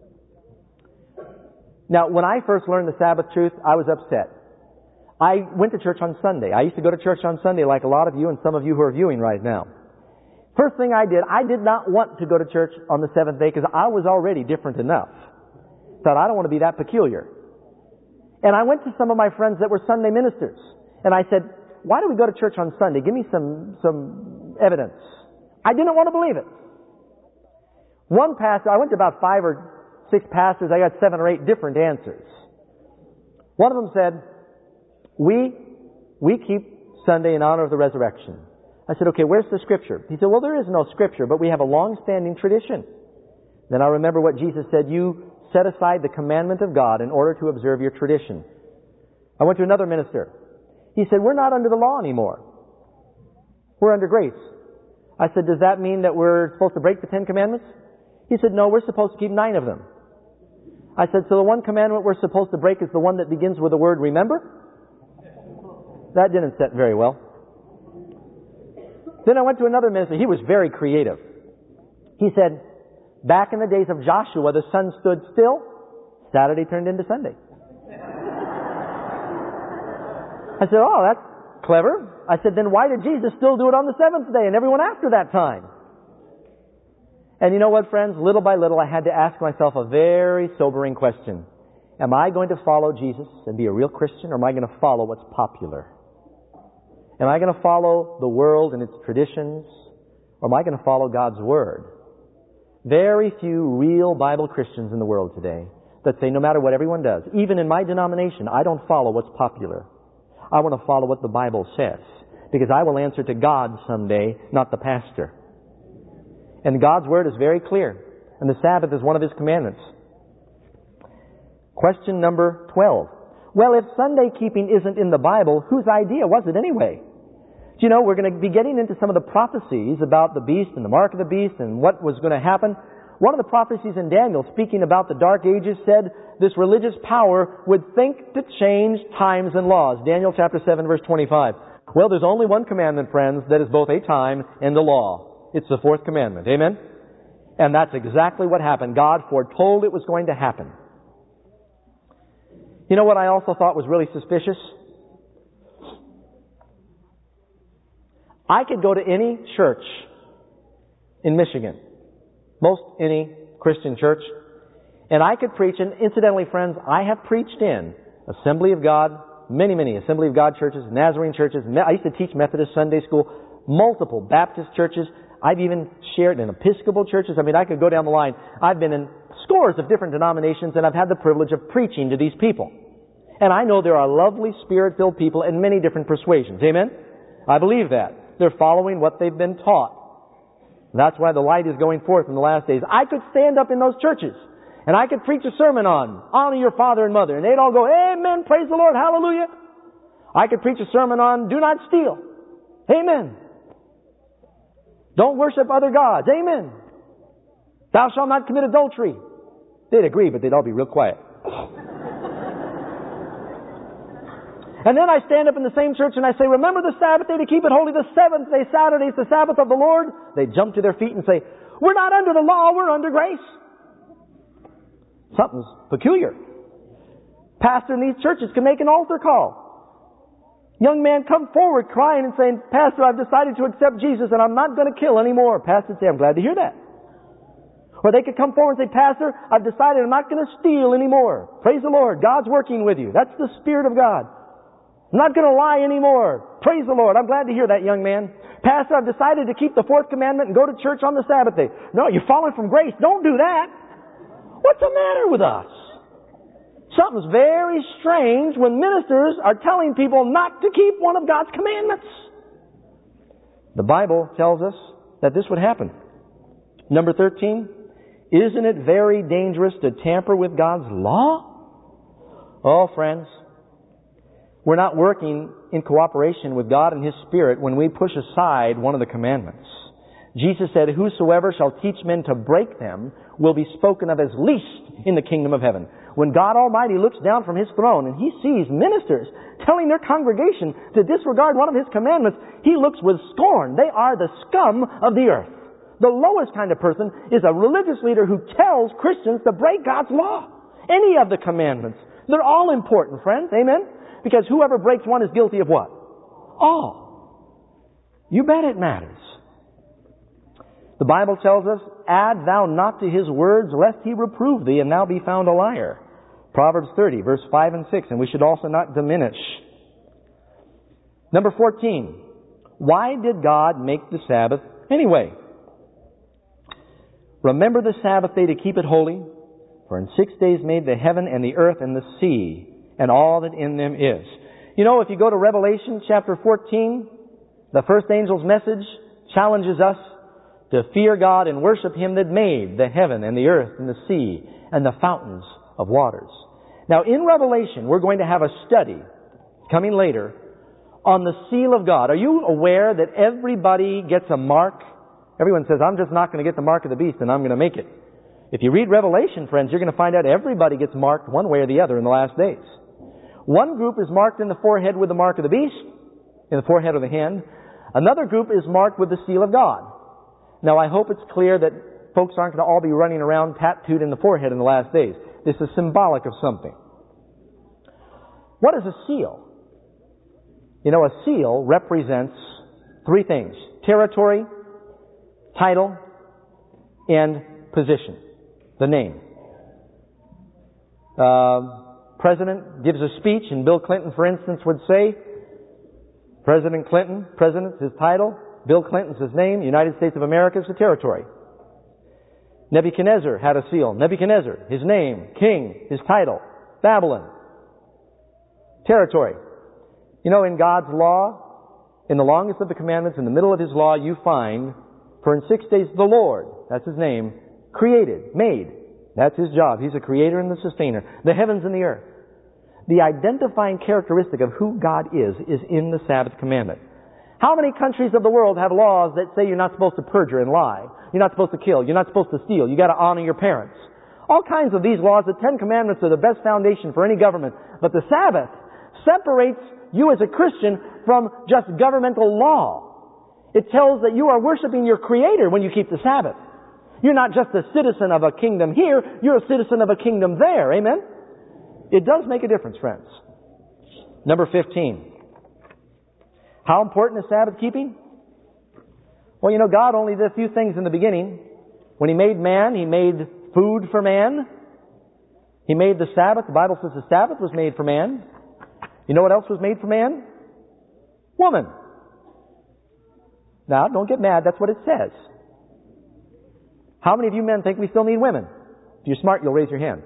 Now, when I first learned the Sabbath truth, I was upset. I went to church on Sunday. I used to go to church on Sunday like a lot of you and some of you who are viewing right now. First thing I did not want to go to church on the seventh day because I was already different enough. Thought, I don't want to be that peculiar. And I went to some of my friends that were Sunday ministers. And I said, "Why do we go to church on Sunday? Give me some evidence." I didn't want to believe it. One pastor, I went to about 5 or 6 pastors. I got 7 or 8 different answers. One of them said, we keep Sunday in honor of the resurrection. I said, "Okay, where's the scripture?" He said, "Well, there is no scripture, but we have a long-standing tradition." Then I remember what Jesus said, "You set aside the commandment of God in order to observe your tradition." I went to another minister. He said, "We're not under the law anymore. We're under grace." I said, "Does that mean that we're supposed to break the 10 commandments?" He said, "No, we're supposed to keep 9 of them." I said, "So the one commandment we're supposed to break is the one that begins with the word remember?" That didn't sit very well. Then I went to another minister. He was very creative. He said, "Back in the days of Joshua, the sun stood still. Saturday turned into Sunday." I said, "Oh, that's clever." I said, "Then why did Jesus still do it on the seventh day and everyone after that time?" And you know what, friends? Little by little, I had to ask myself a very sobering question. Am I going to follow Jesus and be a real Christian, or am I going to follow what's popular? Am I going to follow the world and its traditions, or am I going to follow God's Word? Very few real Bible Christians in the world today that say no matter what everyone does, even in my denomination, I don't follow what's popular. I want to follow what the Bible says, because I will answer to God someday, not the pastor. And God's Word is very clear, and the Sabbath is one of His commandments. Question number 12. Well, if Sunday keeping isn't in the Bible, whose idea was it anyway? Do you know, we're going to be getting into some of the prophecies about the beast and the mark of the beast and what was going to happen. One of the prophecies in Daniel, speaking about the dark ages, said this religious power would think to change times and laws. Daniel chapter 7, verse 25. Well, there's only one commandment, friends, that is both a time and a law. It's the fourth commandment. Amen? And that's exactly what happened. God foretold it was going to happen. You know what I also thought was really suspicious? I could go to any church in Michigan, most any Christian church, and I could preach, and incidentally, friends, I have preached in Assembly of God, many Assembly of God churches, Nazarene churches. I used to teach Methodist Sunday school, multiple Baptist churches. I've even shared in Episcopal churches. I mean, I could go down the line. I've been in scores of different denominations, and I've had the privilege of preaching to these people. And I know there are lovely, Spirit-filled people in many different persuasions. Amen? I believe that. They're following what they've been taught. That's why the light is going forth in the last days. I could stand up in those churches, and I could preach a sermon on honor your father and mother, and they'd all go, amen, praise the Lord, hallelujah. I could preach a sermon on do not steal. Amen. Don't worship other gods. Amen. Thou shalt not commit adultery. They'd agree, but they'd all be real quiet. And then I stand up in the same church and I say, remember the Sabbath day to keep it holy. The seventh day, Saturday, is the Sabbath of the Lord. They jump to their feet and say, we're not under the law, we're under grace. Something's peculiar. Pastor in these churches can make an altar call. Young man come forward crying and saying, Pastor, I've decided to accept Jesus and I'm not going to kill anymore. Pastor would say, I'm glad to hear that. Or they could come forward and say, Pastor, I've decided I'm not going to steal anymore. Praise the Lord. God's working with you. That's the Spirit of God. I'm not going to lie anymore. Praise the Lord. I'm glad to hear that, young man. Pastor, I've decided to keep the fourth commandment and go to church on the Sabbath day. No, you're falling from grace. Don't do that. What's the matter with us? Something's very strange when ministers are telling people not to keep one of God's commandments. The Bible tells us that this would happen. Number 13, isn't it very dangerous to tamper with God's law? Oh, friends, we're not working in cooperation with God and His Spirit when we push aside one of the commandments. Jesus said, whosoever shall teach men to break them will be spoken of as least in the kingdom of heaven. When God Almighty looks down from His throne and He sees ministers telling their congregation to disregard one of His commandments, He looks with scorn. They are the scum of the earth. The lowest kind of person is a religious leader who tells Christians to break God's law. Any of the commandments. They're all important, friends. Amen? Because whoever breaks one is guilty of what? All. You bet it matters. The Bible tells us, add thou not to his words, lest he reprove thee, and thou be found a liar. Proverbs 30, verse 5 and 6, and we should also not diminish. Number 14, why did God make the Sabbath anyway? Remember the Sabbath day to keep it holy, for in 6 days made the heaven and the earth and the sea, and all that in them is. You know, if you go to Revelation chapter 14, the first angel's message challenges us to fear God and worship Him that made the heaven and the earth and the sea and the fountains of waters. Now in Revelation, we're going to have a study coming later on the seal of God. Are you aware that everybody gets a mark? Everyone says, I'm just not going to get the mark of the beast and I'm going to make it. If you read Revelation, friends, you're going to find out everybody gets marked one way or the other in the last days. One group is marked in the forehead with the mark of the beast, in the forehead or the hand. Another group is marked with the seal of God. Now, I hope it's clear that folks aren't going to all be running around tattooed in the forehead in the last days. This is symbolic of something. What is a seal? You know, a seal represents three things: territory, title, and position. The name. President gives a speech, and Bill Clinton, for instance, would say, President Clinton, President's his title, Bill Clinton's his name, United States of America is the territory. Nebuchadnezzar had a seal. Nebuchadnezzar, his name, king, his title, Babylon, territory. You know, in God's law, in the longest of the commandments, in the middle of His law, you find, for in 6 days the Lord, that's His name, created, made. That's His job. He's the creator and the sustainer. The heavens and the earth. The identifying characteristic of who God is in the Sabbath commandment. How many countries of the world have laws that say you're not supposed to perjure and lie? You're not supposed to kill. You're not supposed to steal. You got to honor your parents. All kinds of these laws. The Ten Commandments are the best foundation for any government. But the Sabbath separates you as a Christian from just governmental law. It tells that you are worshiping your Creator when you keep the Sabbath. You're not just a citizen of a kingdom here. You're a citizen of a kingdom there. Amen? It does make a difference, friends. Number 15. How important is Sabbath keeping? Well, you know, God only did a few things in the beginning. When He made man, He made food for man. He made the Sabbath. The Bible says the Sabbath was made for man. You know what else was made for man? Woman. Now, don't get mad. That's what it says. How many of you men think we still need women? If you're smart, you'll raise your hand.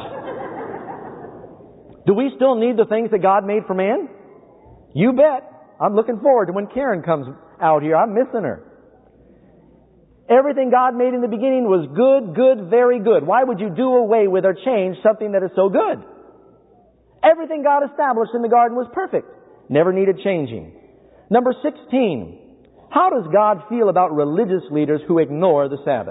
Do we still need the things that God made for man? You bet. I'm looking forward to when Karen comes out here. I'm missing her. Everything God made in the beginning was good, good, very good. Why would you do away with or change something that is so good? Everything God established in the garden was perfect. Never needed changing. Number 16. How does God feel about religious leaders who ignore the Sabbath?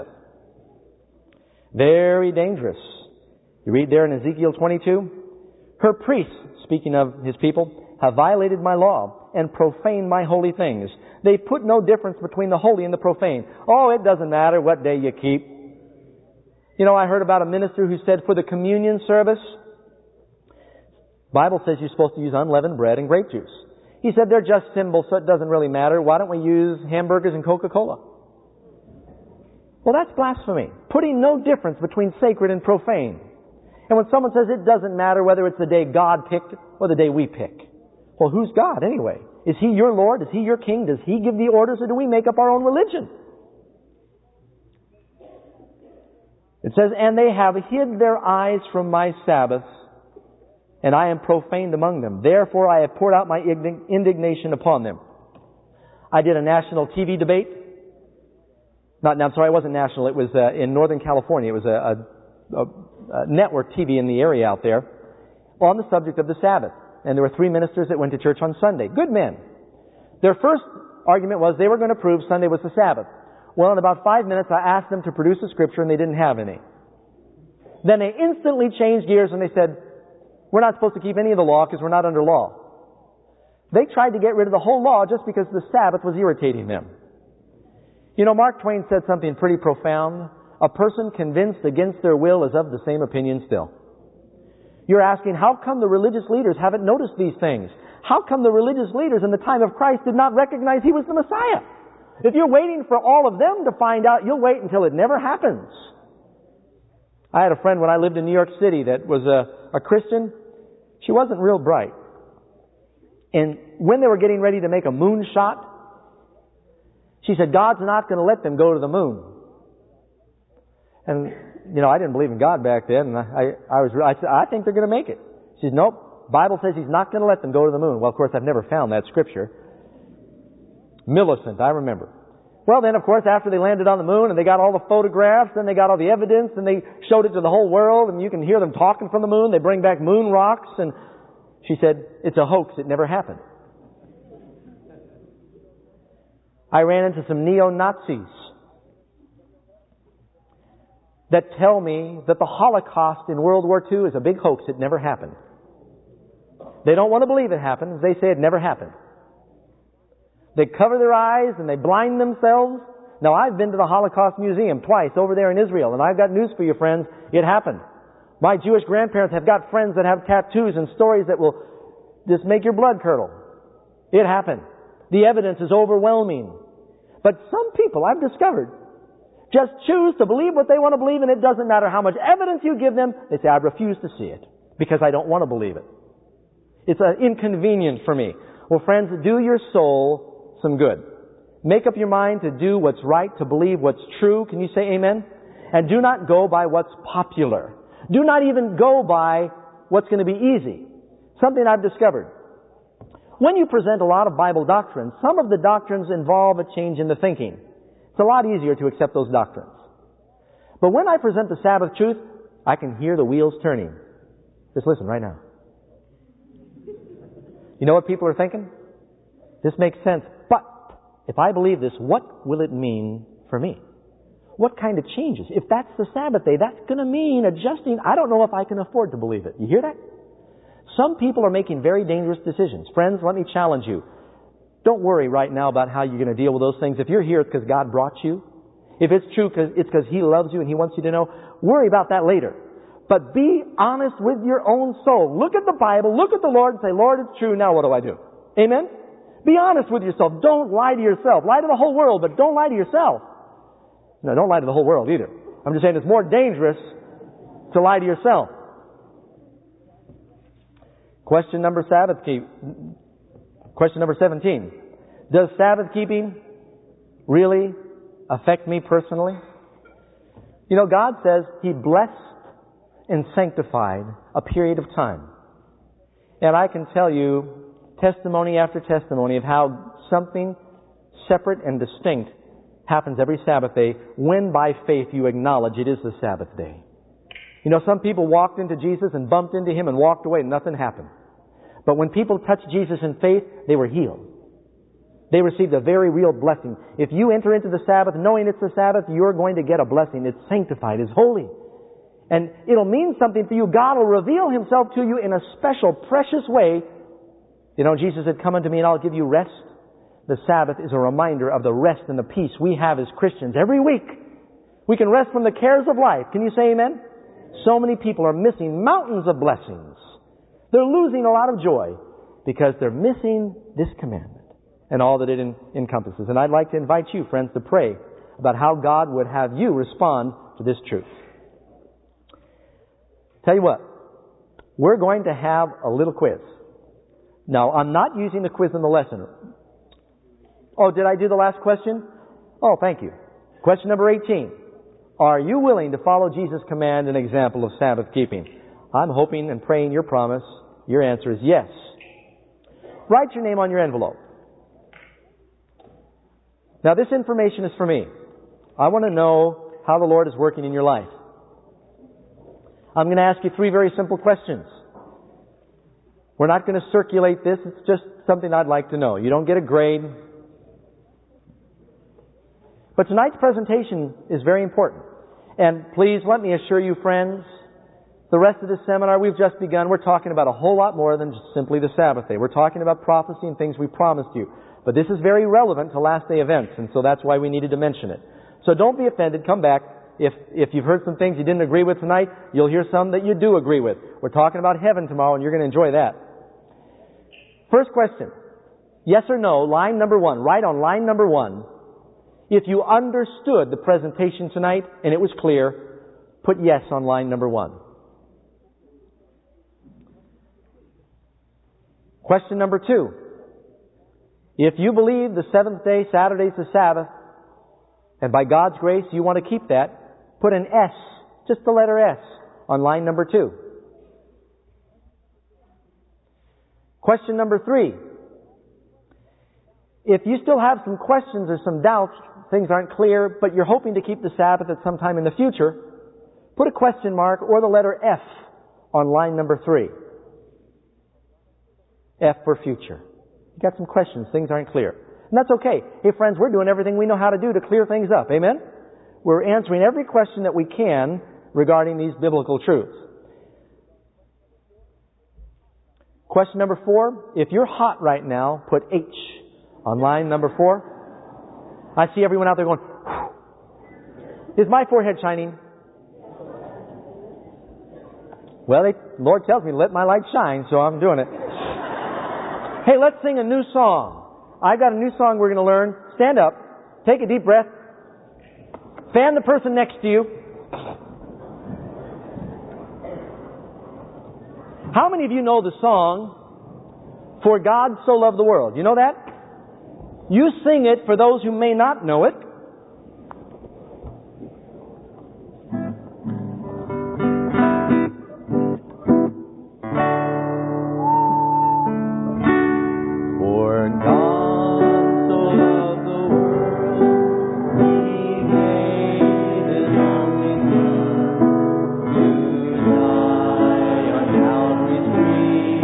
Very dangerous. You read there in Ezekiel 22. Her priests, speaking of His people, have violated my law and profaned my holy things. They put no difference between the holy and the profane. Oh, it doesn't matter what day you keep. You know, I heard about a minister who said for the communion service, the Bible says you're supposed to use unleavened bread and grape juice. He said they're just symbols, so it doesn't really matter. Why don't we use hamburgers and Coca-Cola? Well, that's blasphemy. Putting no difference between sacred and profane. And when someone says it doesn't matter whether it's the day God picked or the day we pick. Well, who's God anyway? Is He your Lord? Is He your King? Does He give the orders, or do we make up our own religion? It says, and they have hid their eyes from my Sabbaths, and I am profaned among them. Therefore I have poured out my indignation upon them. I did a national TV debate. It wasn't national. It was in Northern California. It was a network TV in the area out there on the subject of the Sabbath. And there were 3 ministers that went to church on Sunday. Good men. Their first argument was they were going to prove Sunday was the Sabbath. Well, in about 5 minutes, I asked them to produce a scripture, and they didn't have any. Then they instantly changed gears, and they said, we're not supposed to keep any of the law because we're not under law. They tried to get rid of the whole law just because the Sabbath was irritating them. You know, Mark Twain said something pretty profound. A person convinced against their will is of the same opinion still. You're asking, how come the religious leaders haven't noticed these things? How come the religious leaders in the time of Christ did not recognize He was the Messiah? If you're waiting for all of them to find out, you'll wait until it never happens. I had a friend when I lived in New York City that was a Christian. She wasn't real bright. And when they were getting ready to make a moon shot, she said, God's not going to let them go to the moon. And, you know, I didn't believe in God back then. And I said, I think they're going to make it. She said, nope. Bible says He's not going to let them go to the moon. Well, of course, I've never found that scripture. Millicent, I remember. Well, then, of course, after they landed on the moon and they got all the photographs and they got all the evidence and they showed it to the whole world and you can hear them talking from the moon. They bring back moon rocks, and she said, it's a hoax. It never happened. I ran into some neo-Nazis that tell me that the Holocaust in World War II is a big hoax. It never happened. They don't want to believe it happened. They say it never happened. They cover their eyes and they blind themselves. Now, I've been to the Holocaust Museum twice over there in Israel, and I've got news for you, friends. It happened. My Jewish grandparents have got friends that have tattoos and stories that will just make your blood curdle. It happened. The evidence is overwhelming. But some people, I've discovered, just choose to believe what they want to believe, and it doesn't matter how much evidence you give them. They say, I refuse to see it because I don't want to believe it. It's inconvenient for me. Well, friends, do your soul some good. Make up your mind to do what's right, to believe what's true. Can you say amen? And do not go by what's popular. Do not even go by what's going to be easy. Something I've discovered. When you present a lot of Bible doctrines, some of the doctrines involve a change in the thinking. It's a lot easier to accept those doctrines. But when I present the Sabbath truth, I can hear the wheels turning. Just listen right now. You know what people are thinking? This makes sense, but if I believe this, what will it mean for me? What kind of changes? If that's the Sabbath day, that's going to mean adjusting. I don't know if I can afford to believe it. You hear that? Some people are making very dangerous decisions. Friends, let me challenge you. Don't worry right now about how you're going to deal with those things. If you're here, it's because God brought you. If it's true, it's because He loves you and He wants you to know. Worry about that later. But be honest with your own soul. Look at the Bible, look at the Lord and say, Lord, it's true, now what do I do? Amen? Be honest with yourself. Don't lie to yourself. Lie to the whole world, but don't lie to yourself. No, don't lie to the whole world either. I'm just saying it's more dangerous to lie to yourself. Question number 17. Does Sabbath keeping really affect me personally? You know, God says He blessed and sanctified a period of time. And I can tell you testimony after testimony of how something separate and distinct happens every Sabbath day when by faith you acknowledge it is the Sabbath day. You know, some people walked into Jesus and bumped into Him and walked away and nothing happened. But when people touched Jesus in faith, they were healed. They received a very real blessing. If you enter into the Sabbath knowing it's the Sabbath, you're going to get a blessing. It's sanctified, it's holy. And it'll mean something for you. God will reveal Himself to you in a special, precious way. You know, Jesus said, come unto me and I'll give you rest. The Sabbath is a reminder of the rest and the peace we have as Christians every week. We can rest from the cares of life. Can you say amen? So many people are missing mountains of blessings. They're losing a lot of joy because they're missing this commandment and all that it encompasses. And I'd like to invite you, friends, to pray about how God would have you respond to this truth. Tell you what, we're going to have a little quiz. Now, I'm not using the quiz in the lesson. Oh, did I do the last question? Oh, thank you. Question number 18. Are you willing to follow Jesus' command and example of Sabbath keeping? I'm hoping and praying your promise. Your answer is yes. Write your name on your envelope. Now, this information is for me. I want to know how the Lord is working in your life. I'm going to ask you 3 very simple questions. We're not going to circulate this. It's just something I'd like to know. You don't get a grade. But tonight's presentation is very important. And please let me assure you, friends, the rest of this seminar we've just begun, we're talking about a whole lot more than just simply the Sabbath day. We're talking about prophecy and things we promised you. But this is very relevant to last day events, and so that's why we needed to mention it. So don't be offended. Come back. If you've heard some things you didn't agree with tonight, you'll hear some that you do agree with. We're talking about heaven tomorrow, and you're going to enjoy that. First question. Yes or no, line number 1. Right on line number 1. If you understood the presentation tonight and it was clear, put yes on line number 1. Question number 2. If you believe the 7th day, Saturday's the Sabbath, and by God's grace you want to keep that, put an S, just the letter S, on line number 2. Question number 3. If you still have some questions or some doubts, things aren't clear, but you're hoping to keep the Sabbath at some time in the future, put a question mark or the letter F on line number 3. F for future. You got some questions, things aren't clear. And that's okay. Hey friends, we're doing everything we know how to do to clear things up. Amen? We're answering every question that we can regarding these biblical truths. Question number 4. If you're hot right now, put H on line number 4. I see everyone out there going, whew. Is my forehead shining? Well, the Lord tells me to let my light shine, so I'm doing it. Hey, let's sing a new song. I've got a new song we're going to learn. Stand up. Take a deep breath. Fan the person next to you. How many of you know the song, For God So Loved the World? You know that? You sing it for those who may not know it. For God so loved the world, He gave His only Son to die on Calvary's tree.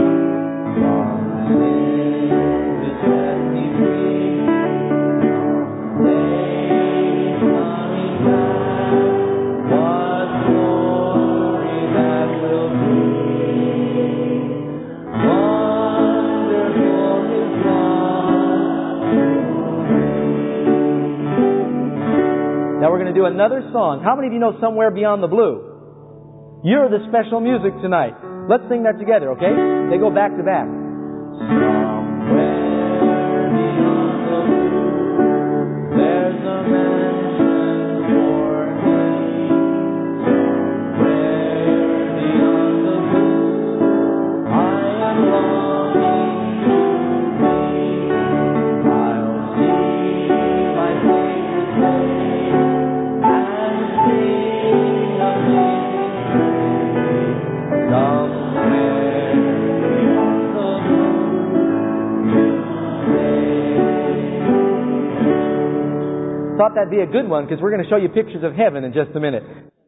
From sin to set me free. we're going to do another song. How many of you know Somewhere Beyond the Blue? You're the special music tonight. Let's sing that together, okay? They go back to back. Somewhere beyond the blue, there's a mansion for me. Somewhere beyond the blue, I am longing to be. I'll see my Savior's face and sing amazing praise. Somewhere beyond the blue, thought that'd be a good one because we're going to show you pictures of heaven in just a minute.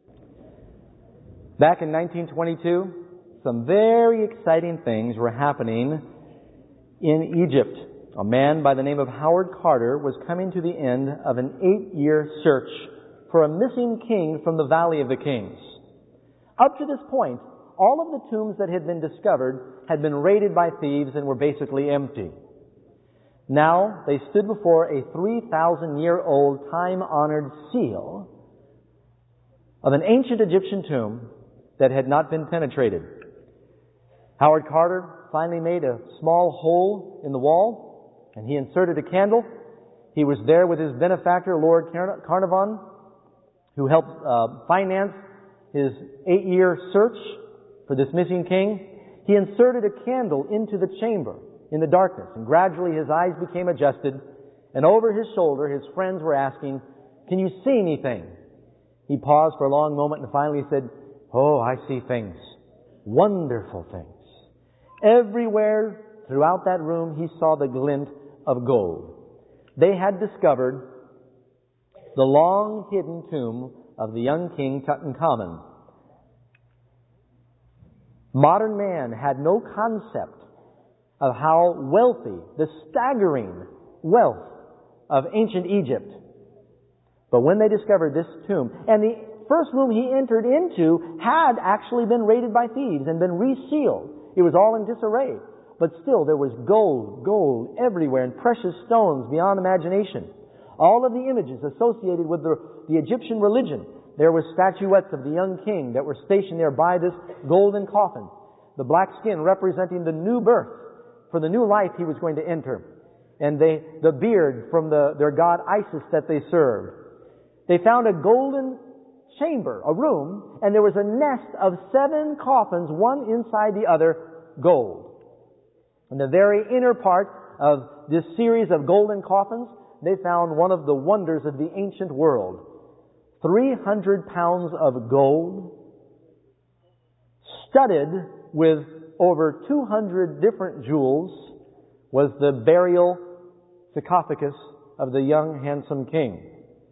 Back in 1922, some very exciting things were happening in Egypt. A man by the name of Howard Carter was coming to the end of an 8-year search for a missing king from the Valley of the Kings. Up to this point, all of the tombs that had been discovered had been raided by thieves and were basically empty. Now they stood before a 3,000-year-old time-honored seal of an ancient Egyptian tomb that had not been penetrated. Howard Carter finally made a small hole in the wall, and he inserted a candle. He was there with his benefactor, Lord Carnarvon, who helped finance his 8-year search for this missing king. He inserted a candle into the chamber in the darkness, and gradually his eyes became adjusted, and over his shoulder his friends were asking, "Can you see anything?" He paused for a long moment and finally said, "Oh, I see things. Wonderful things." Everywhere throughout that room he saw the glint of gold. They had discovered the long-hidden tomb of the young king Tutankhamun. Modern man had no concept of how wealthy, the staggering wealth of ancient Egypt. But when they discovered this tomb, and the first room he entered into had actually been raided by thieves and been resealed. It was all in disarray. But still there was gold everywhere, and precious stones beyond imagination. All of the images associated with the Egyptian religion. There were statuettes of the young king that were stationed there by this golden coffin. The black skin representing the new birth for the new life he was going to enter. And the beard from their god Isis that they served. They found a golden chamber, a room, and there was a nest of 7 coffins, one inside the other, gold. In the very inner part of this series of golden coffins, they found one of the wonders of the ancient world. 300 pounds of gold, studded with over 200 different jewels, was the burial sarcophagus of the young, handsome king.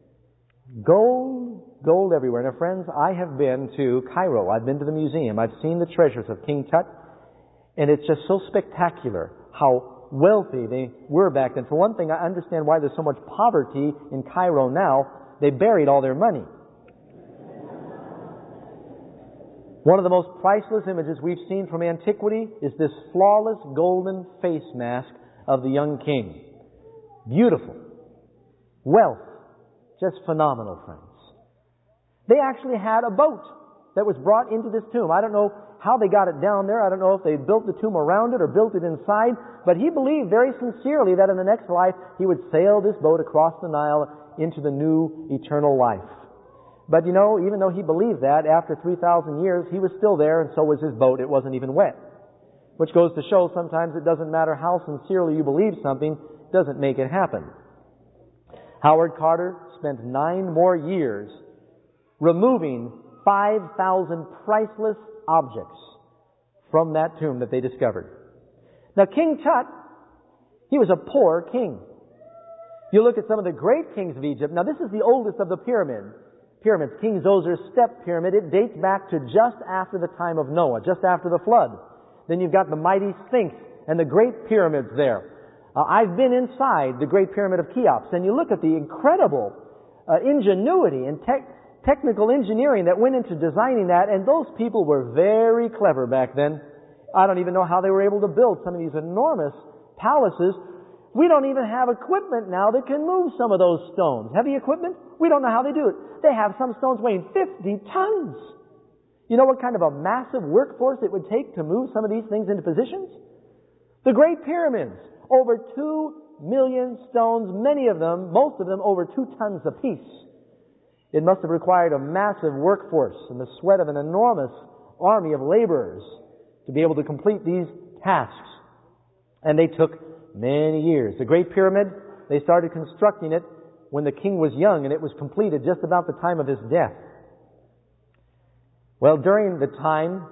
Gold everywhere. Now, friends, I have been to Cairo. I've been to the museum. I've seen the treasures of King Tut, and it's just so spectacular how wealthy they were back then. For one thing, I understand why there's so much poverty in Cairo now. They buried all their money. One of the most priceless images we've seen from antiquity is this flawless golden face mask of the young king. Beautiful. Wealth. Just phenomenal, friends. They actually had a boat that was brought into this tomb. I don't know how they got it down there. I don't know if they built the tomb around it or built it inside. But he believed very sincerely that in the next life he would sail this boat across the Nile into the new eternal life. But you know, even though he believed that, after 3,000 years, he was still there, and so was his boat. It wasn't even wet. Which goes to show sometimes it doesn't matter how sincerely you believe something, it doesn't make it happen. Howard Carter spent 9 more years removing 5,000 priceless objects from that tomb that they discovered. Now, King Tut, he was a poor king. You look at some of the great kings of Egypt. Now, this is the oldest of the pyramids. King Zoser's step pyramid. It dates back to just after the time of Noah, just after the flood. Then you've got the mighty Sphinx and the great pyramids there. I've been inside the Great Pyramid of Cheops, and you look at the incredible ingenuity and technical engineering that went into designing that, and those people were very clever back then. I don't even know how they were able to build some of these enormous palaces We don't even have equipment now that can move some of those stones. Heavy equipment? We don't know how they do it. They have some stones weighing 50 tons. You know what kind of a massive workforce it would take to move some of these things into positions? The Great Pyramids, over 2 million stones, many of them, most of them over 2 tons apiece. It must have required a massive workforce and the sweat of an enormous army of laborers to be able to complete these tasks. And they took many years. The Great Pyramid, they started constructing it when the king was young, and it was completed just about the time of his death. Well, during the time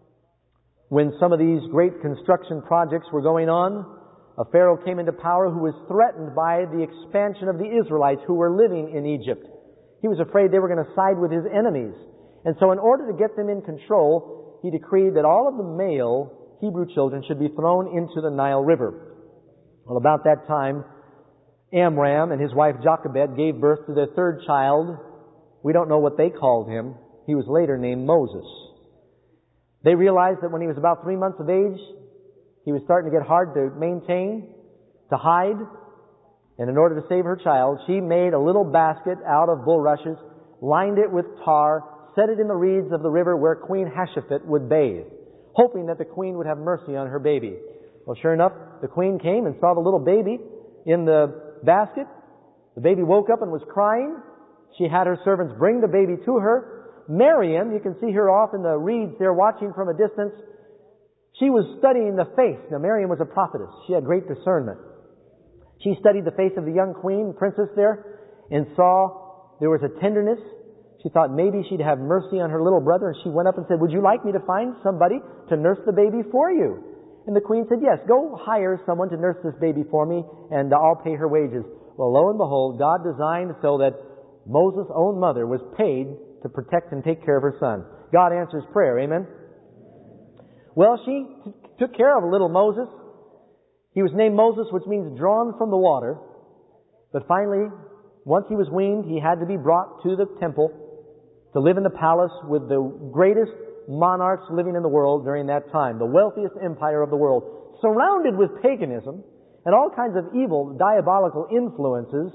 when some of these great construction projects were going on, a pharaoh came into power who was threatened by the expansion of the Israelites who were living in Egypt. He was afraid they were going to side with his enemies. And so in order to get them in control, he decreed that all of the male Hebrew children should be thrown into the Nile River. Well, about that time, Amram and his wife Jochebed gave birth to their third child. We don't know what they called him. He was later named Moses. They realized that when he was about 3 months of age, he was starting to get hard to maintain, to hide. And in order to save her child, she made a little basket out of bulrushes, lined it with tar, set it in the reeds of the river where Queen Hatshepsut would bathe, hoping that the queen would have mercy on her baby. Well, sure enough, the queen came and saw the little baby in the basket. The baby woke up and was crying. She had her servants bring the baby to her. Miriam, you can see her off in the reeds there watching from a distance. She was studying the face. Now, Miriam was a prophetess. She had great discernment. She studied the face of the young queen, princess there, and saw there was a tenderness. She thought maybe she'd have mercy on her little brother, and she went up and said, "Would you like me to find somebody to nurse the baby for you?" And the queen said, "Yes, go hire someone to nurse this baby for me, and I'll pay her wages." Well, lo and behold, God designed so that Moses' own mother was paid to protect and take care of her son. God answers prayer, amen? Well, she took care of little Moses. He was named Moses, which means drawn from the water. But finally, once he was weaned, he had to be brought to the temple to live in the palace with the greatest monarchs living in the world during that time, the wealthiest empire of the world, surrounded with paganism and all kinds of evil, diabolical influences.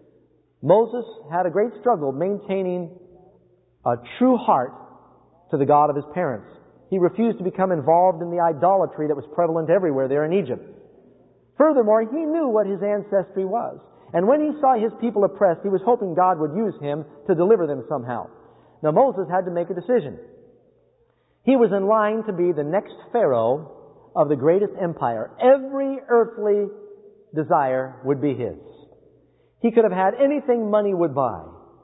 Moses had a great struggle maintaining a true heart to the God of his parents. He refused to become involved in the idolatry that was prevalent everywhere there in Egypt. Furthermore, he knew what his ancestry was. And when he saw his people oppressed, he was hoping God would use him to deliver them somehow. Now, Moses had to make a decision. He was in line to be the next Pharaoh of the greatest empire. Every earthly desire would be his. He could have had anything money would buy.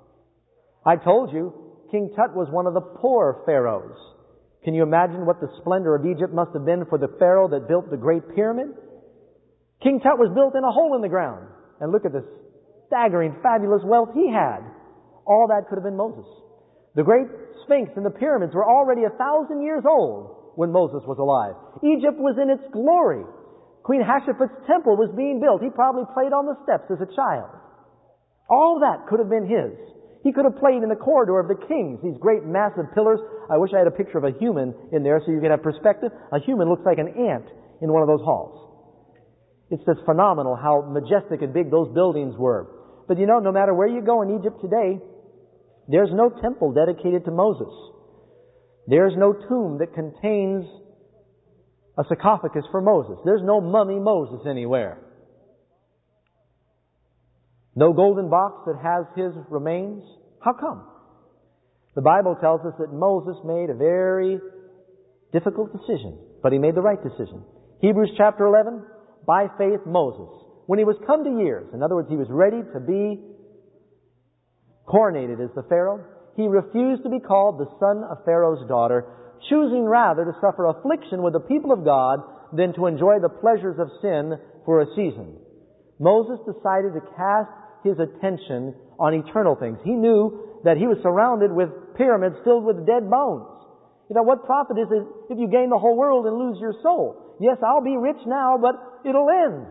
I told you, King Tut was one of the poor pharaohs. Can you imagine what the splendor of Egypt must have been for the pharaoh that built the Great Pyramid? King Tut was built in a hole in the ground. And look at this staggering, fabulous wealth he had. All that could have been Moses. The great Sphinx and the pyramids were already 1,000 years old when Moses was alive. Egypt was in its glory. Queen Hatshepsut's temple was being built. He probably played on the steps as a child. All that could have been his. He could have played in the corridor of the kings, these great massive pillars. I wish I had a picture of a human in there so you could have perspective. A human looks like an ant in one of those halls. It's just phenomenal how majestic and big those buildings were. But you know, no matter where you go in Egypt today, there's no temple dedicated to Moses. There's no tomb that contains a sarcophagus for Moses. There's no mummy Moses anywhere. No golden box that has his remains. How come? The Bible tells us that Moses made a very difficult decision, but he made the right decision. Hebrews chapter 11, by faith Moses, when he was come to years, in other words, he was ready to be coronated as the Pharaoh, he refused to be called the son of Pharaoh's daughter, choosing rather to suffer affliction with the people of God than to enjoy the pleasures of sin for a season. Moses decided to cast his attention on eternal things. He knew that he was surrounded with pyramids filled with dead bones. You know, what profit is it if you gain the whole world and lose your soul? Yes, I'll be rich now, but it'll end.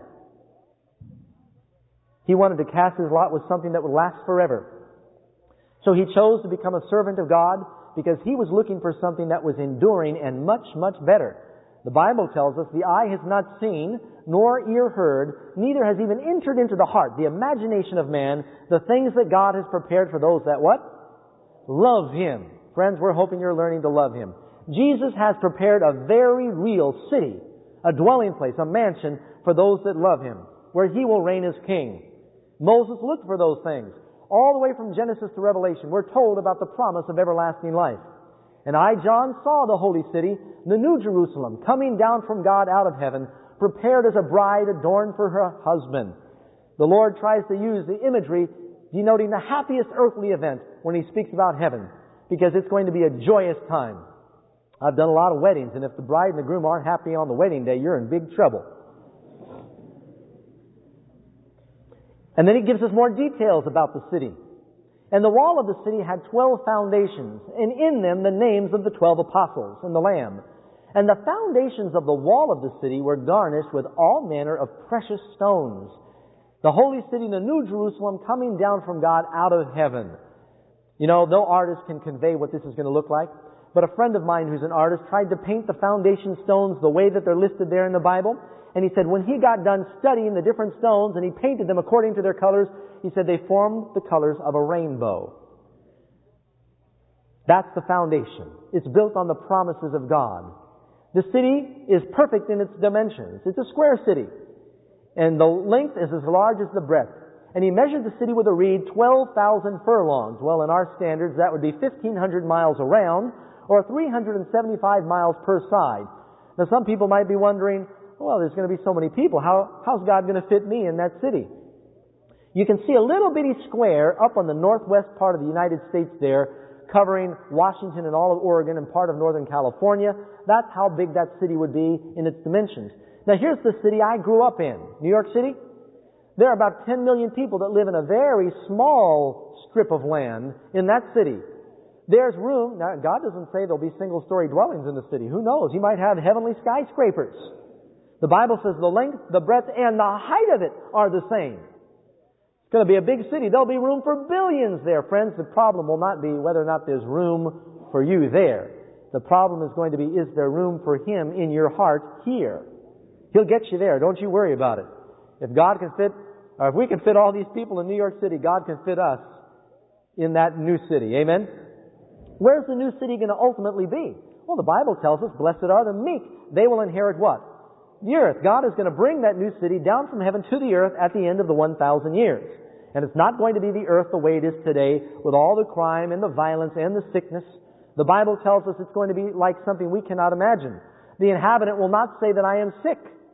He wanted to cast his lot with something that would last forever. So he chose to become a servant of God because he was looking for something that was enduring and much, much better The Bible tells us, the eye has not seen, nor ear heard, neither has even entered into the heart, the imagination of man, the things that God has prepared for those that what? Love Him. Friends, we're hoping you're learning to love Him. Jesus has prepared a very real city, a dwelling place, a mansion for those that love Him, where He will reign as King. Moses looked for those things. All the way from Genesis to Revelation, we're told about the promise of everlasting life. And I, John, saw the holy city, the new Jerusalem, coming down from God out of heaven, prepared as a bride adorned for her husband. The Lord tries to use the imagery denoting the happiest earthly event when He speaks about heaven, because it's going to be a joyous time. I've done a lot of weddings, and if the bride and the groom aren't happy on the wedding day, you're in big trouble. And then He gives us more details about the city. And the wall of the city had 12 foundations, and in them the names of the 12 apostles and the Lamb. And the foundations of the wall of the city were garnished with all manner of precious stones. The holy city, the new Jerusalem, coming down from God out of heaven. You know, no artist can convey what this is going to look like. But a friend of mine who's an artist tried to paint the foundation stones the way that they're listed there in the Bible. And he said when he got done studying the different stones and he painted them according to their colors, he said they formed the colors of a rainbow. That's the foundation. It's built on the promises of God. The city is perfect in its dimensions. It's a square city. And the length is as large as the breadth. And he measured the city with a reed 12,000 furlongs. Well, in our standards, that would be 1,500 miles around, or 375 miles per side. Now, some people might be wondering, well, there's going to be so many people. How's God going to fit me in that city? You can see a little bitty square up on the northwest part of the United States there, covering Washington and all of Oregon and part of Northern California. That's how big that city would be in its dimensions. Now, here's the city I grew up in, New York City. There are about 10 million people that live in a very small strip of land in that city. There's room. Now, God doesn't say there'll be single-story dwellings in the city. Who knows? He might have heavenly skyscrapers. The Bible says the length, the breadth, and the height of it are the same. It's going to be a big city. There'll be room for billions there, friends. The problem will not be whether or not there's room for you there. The problem is going to be, is there room for Him in your heart here? He'll get you there. Don't you worry about it. If God can fit, or if we can fit all these people in New York City, God can fit us in that new city. Amen? Where's the new city going to ultimately be? Well, the Bible tells us, blessed are the meek. They will inherit what? The earth. God is going to bring that new city down from heaven to the earth at the end of the 1,000 years. And it's not going to be the earth the way it is today, with all the crime and the violence and the sickness. The Bible tells us it's going to be like something we cannot imagine. The inhabitant will not say that I am sick.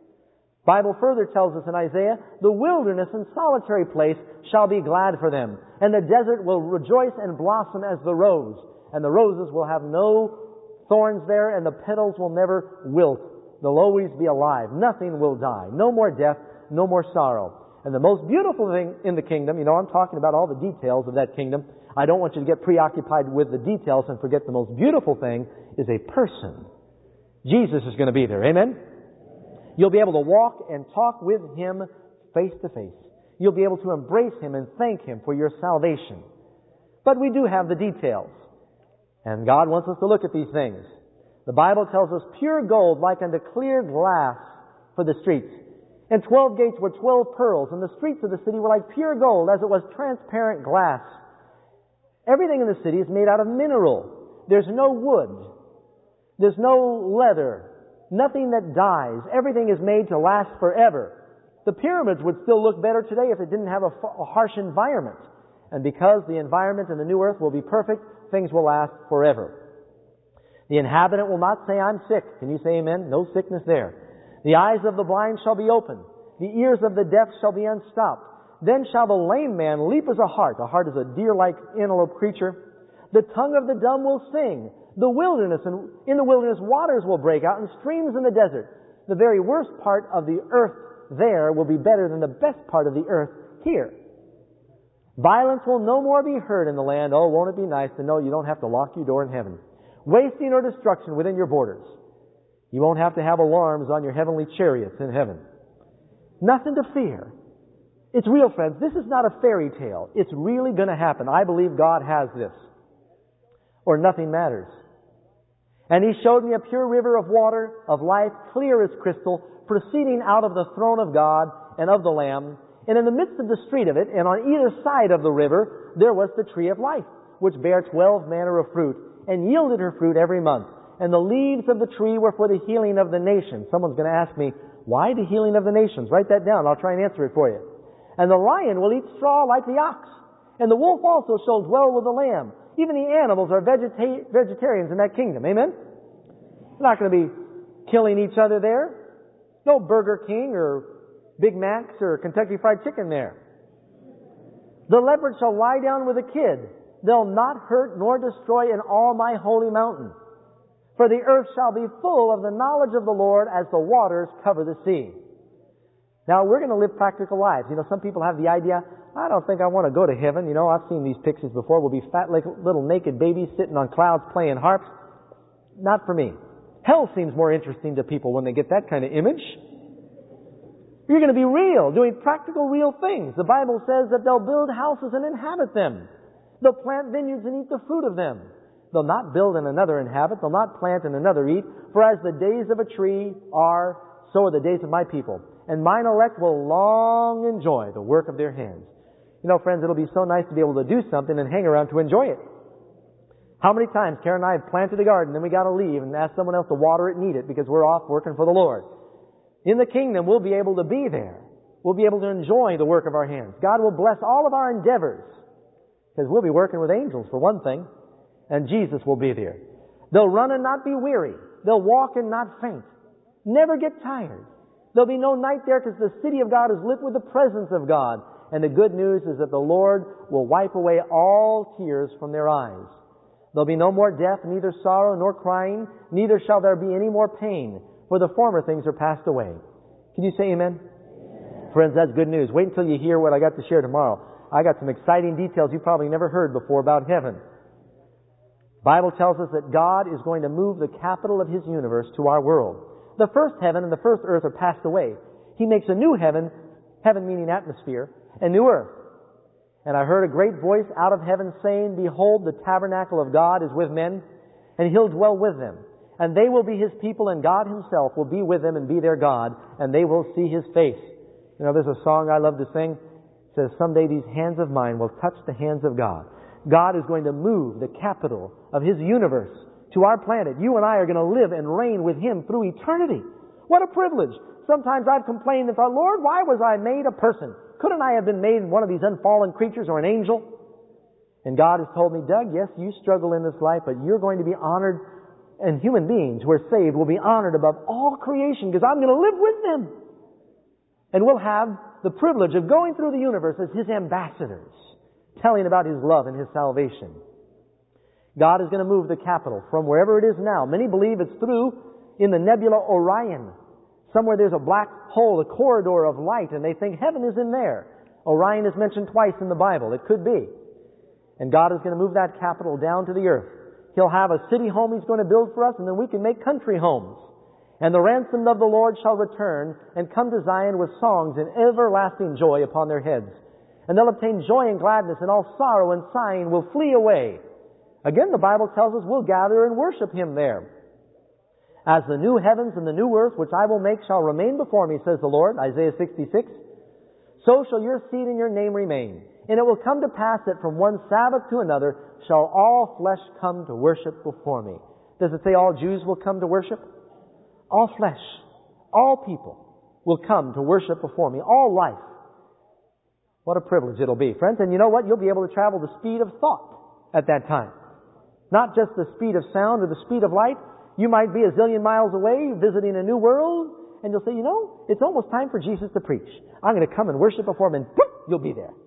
The Bible further tells us in Isaiah, the wilderness and solitary place shall be glad for them, and the desert will rejoice and blossom as the rose, and the roses will have no thorns there, and the petals will never wilt. They'll always be alive. Nothing will die. No more death, no more sorrow. And the most beautiful thing in the kingdom, you know, I'm talking about all the details of that kingdom. I don't want you to get preoccupied with the details and forget the most beautiful thing is a person. Jesus is going to be there. Amen? You'll be able to walk and talk with Him face to face. You'll be able to embrace Him and thank Him for your salvation. But we do have the details. And God wants us to look at these things. The Bible tells us pure gold like unto clear glass for the streets. And 12 gates were 12 pearls, and the streets of the city were like pure gold as it was transparent glass. Everything in the city is made out of mineral. There's no wood. There's no leather. Nothing that dies. Everything is made to last forever. The pyramids would still look better today if it didn't have a harsh environment. And because the environment in the new earth will be perfect, things will last forever. The inhabitant will not say, I'm sick. Can you say amen? No sickness there. The eyes of the blind shall be opened. The ears of the deaf shall be unstopped. Then shall the lame man leap as a hart. A hart is a deer-like antelope creature. The tongue of the dumb will sing. The wilderness, and in the wilderness waters will break out, and streams in the desert. The very worst part of the earth there will be better than the best part of the earth here. Violence will no more be heard in the land. Oh, won't it be nice to know you don't have to lock your door in heaven. Wasting or destruction within your borders. You won't have to have alarms on your heavenly chariots in heaven. Nothing to fear. It's real, friends. This is not a fairy tale. It's really going to happen. I believe God has this. Or nothing matters. And He showed me a pure river of water, of life, clear as crystal, proceeding out of the throne of God and of the Lamb. And in the midst of the street of it, and on either side of the river, there was the tree of life, which bare 12 manner of fruit, and yielded her fruit every month. And the leaves of the tree were for the healing of the nations. Someone's going to ask me, why the healing of the nations? Write that down. I'll try and answer it for you. And the lion will eat straw like the ox. And the wolf also shall dwell with the lamb. Even the animals are vegetarians in that kingdom. Amen? They're not going to be killing each other there. No Burger King or Big Macs or Kentucky Fried Chicken there. The leopard shall lie down with a kid. They'll not hurt nor destroy in all my holy mountain. For the earth shall be full of the knowledge of the Lord as the waters cover the sea. Now, we're going to live practical lives. You know, some people have the idea, I don't think I want to go to heaven. You know, I've seen these pictures before. We'll be fat little naked babies sitting on clouds playing harps. Not for me. Hell seems more interesting to people when they get that kind of image. You're going to be real, doing practical, real things. The Bible says that they'll build houses and inhabit them. They'll plant vineyards and eat the fruit of them. They'll not build and another inhabit. They'll not plant and another eat. For as the days of a tree are, so are the days of my people. And mine elect will long enjoy the work of their hands. You know, friends, it'll be so nice to be able to do something and hang around to enjoy it. How many times Karen and I have planted a garden, then we got to leave and ask someone else to water it and eat it because we're off working for the Lord. In the kingdom, we'll be able to be there. We'll be able to enjoy the work of our hands. God will bless all of our endeavors because we'll be working with angels, for one thing, and Jesus will be there. They'll run and not be weary. They'll walk and not faint. Never get tired. There'll be no night there because the city of God is lit with the presence of God. And the good news is that the Lord will wipe away all tears from their eyes. There'll be no more death, neither sorrow nor crying, neither shall there be any more pain, for the former things are passed away. Can you say amen? Amen. Friends, that's good news. Wait until you hear what I got to share tomorrow. I got some exciting details you probably never heard before about heaven. The Bible tells us that God is going to move the capital of His universe to our world. The first heaven and the first earth are passed away. He makes a new heaven, heaven meaning atmosphere, and new earth. And I heard a great voice out of heaven saying, Behold, the tabernacle of God is with men, and He'll dwell with them. And they will be His people, and God Himself will be with them and be their God, and they will see His face. You know, there's a song I love to sing. It says, someday these hands of mine will touch the hands of God. God is going to move the capital of His universe to our planet. You and I are going to live and reign with Him through eternity. What a privilege. Sometimes I've complained and thought, Lord, why was I made a person? Couldn't I have been made one of these unfallen creatures or an angel? And God has told me, Doug, yes, you struggle in this life, but you're going to be honored, and human beings who are saved will be honored above all creation because I'm going to live with them. And we'll have the privilege of going through the universe as His ambassadors, telling about His love and His salvation. God is going to move the capital from wherever it is now. Many believe it's through in the nebula Orion. Somewhere there's a black hole, a corridor of light, and they think heaven is in there. Orion is mentioned twice in the Bible. It could be. And God is going to move that capital down to the earth. He'll have a city home He's going to build for us, and then we can make country homes. And the ransomed of the Lord shall return and come to Zion with songs and everlasting joy upon their heads. And they'll obtain joy and gladness, and all sorrow and sighing will flee away. Again, the Bible tells us we'll gather and worship Him there. As the new heavens and the new earth, which I will make, shall remain before me, says the Lord, Isaiah 66, so shall your seed and your name remain. And it will come to pass that from one Sabbath to another shall all flesh come to worship before me. Does it say all Jews will come to worship? All flesh, all people will come to worship before me, all life. What a privilege it'll be, friends. And you know what? You'll be able to travel the speed of thought at that time. Not just the speed of sound or the speed of light. You might be a zillion miles away visiting a new world, and you'll say, you know, it's almost time for Jesus to preach. I'm going to come and worship before Him, and poof, you'll be there.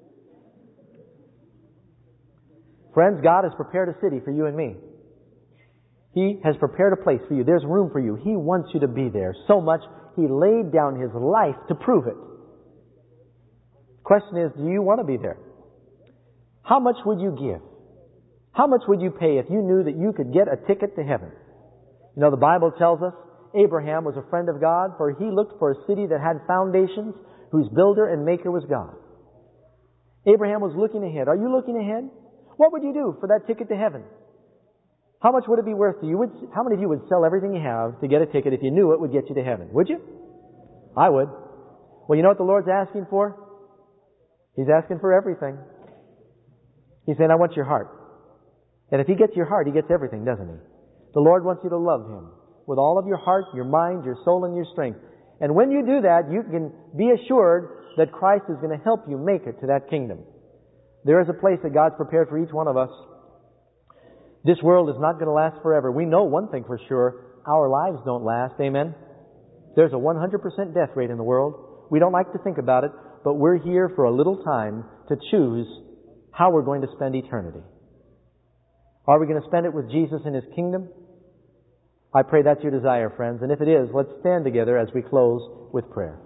Friends, God has prepared a city for you and me. He has prepared a place for you. There's room for you. He wants you to be there so much, He laid down His life to prove it. The question is, do you want to be there? How much would you give? How much would you pay if you knew that you could get a ticket to heaven? You know, the Bible tells us Abraham was a friend of God, for he looked for a city that had foundations, whose builder and maker was God. Abraham was looking ahead. Are you looking ahead? What would you do for that ticket to heaven? How much would it be worth to you? How many of you would sell everything you have to get a ticket if you knew it would get you to heaven? Would you? I would. Well, you know what the Lord's asking for? He's asking for everything. He's saying, I want your heart. And if He gets your heart, He gets everything, doesn't He? The Lord wants you to love Him with all of your heart, your mind, your soul, and your strength. And when you do that, you can be assured that Christ is going to help you make it to that kingdom. There is a place that God's prepared for each one of us. This world is not going to last forever. We know one thing for sure. Our lives don't last. Amen? There's a 100% death rate in the world. We don't like to think about it, but we're here for a little time to choose how we're going to spend eternity. Are we going to spend it with Jesus in His kingdom? I pray that's your desire, friends. And if it is, let's stand together as we close with prayer.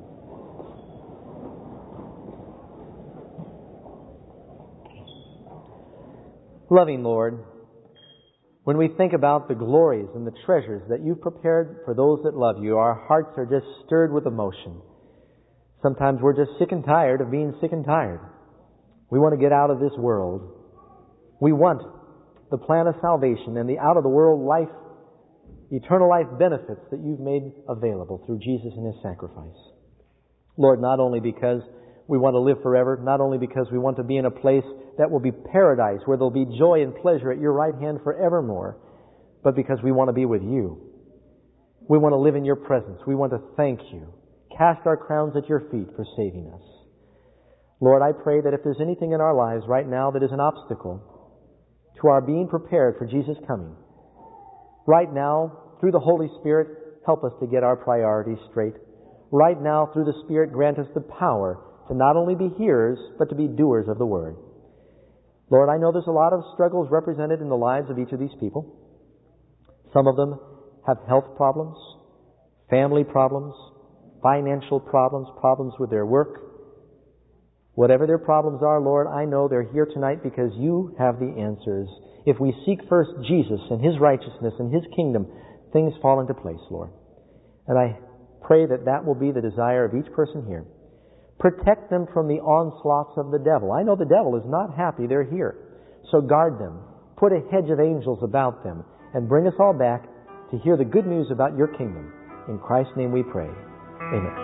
Loving Lord, when we think about the glories and the treasures that You've prepared for those that love You, our hearts are just stirred with emotion. Sometimes we're just sick and tired of being sick and tired. We want to get out of this world. We want the plan of salvation and the out-of-the-world life, eternal life benefits that You've made available through Jesus and His sacrifice. Lord, not only because we want to live forever, not only because we want to be in a place that will be paradise, where there'll be joy and pleasure at Your right hand forevermore, but because we want to be with You. We want to live in Your presence. We want to thank You. Cast our crowns at Your feet for saving us. Lord, I pray that if there's anything in our lives right now that is an obstacle to our being prepared for Jesus' coming, right now, through the Holy Spirit, help us to get our priorities straight. Right now, through the Spirit, grant us the power to not only be hearers, but to be doers of the Word. Lord, I know there's a lot of struggles represented in the lives of each of these people. Some of them have health problems, family problems, financial problems, problems with their work. Whatever their problems are, Lord, I know they're here tonight because You have the answers. If we seek first Jesus and His righteousness and His kingdom, things fall into place, Lord. And I pray that that will be the desire of each person here. Protect them from the onslaughts of the devil. I know the devil is not happy they're here. So guard them. Put a hedge of angels about them and bring us all back to hear the good news about Your kingdom. In Christ's name we pray. Amen.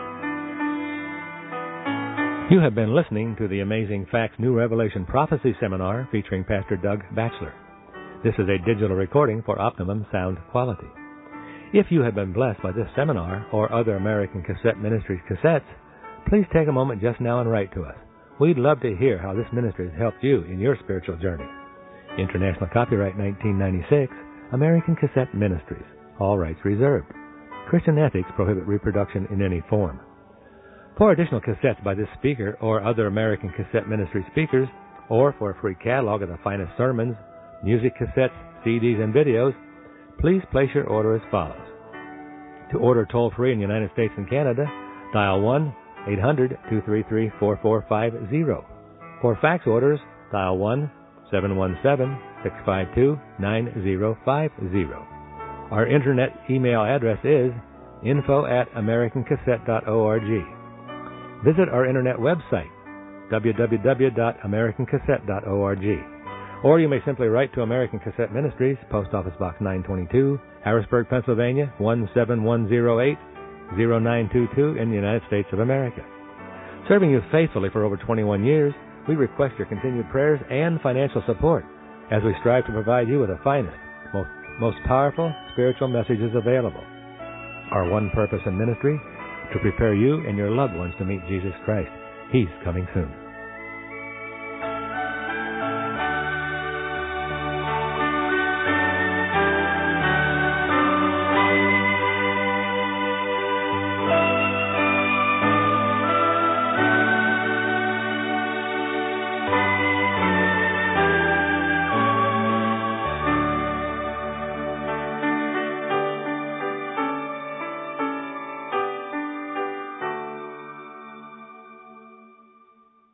You have been listening to the Amazing Facts New Revelation Prophecy Seminar featuring Pastor Doug Batchelor. This is a digital recording for optimum sound quality. If you have been blessed by this seminar or other American Cassette Ministries cassettes, please take a moment just now and write to us. We'd love to hear how this ministry has helped you in your spiritual journey. International copyright 1996, American Cassette Ministries. All rights reserved. Christian ethics prohibit reproduction in any form. For additional cassettes by this speaker or other American Cassette Ministry speakers, or for a free catalog of the finest sermons, music cassettes, CDs, and videos, please place your order as follows. To order toll-free in the United States and Canada, dial 1-800-233-4450. For fax orders, dial 1-717-652-9050. Our internet email address is info@americancassette.org. Visit our internet website, www.americancassette.org. Or you may simply write to American Cassette Ministries, Post Office Box 922, Harrisburg, Pennsylvania, 17108, 0922 in the United States of America. Serving you faithfully for over 21 years, we request your continued prayers and financial support as we strive to provide you with the finest, most powerful spiritual messages available. Our one purpose in ministry, to prepare you and your loved ones to meet Jesus Christ. He's coming soon.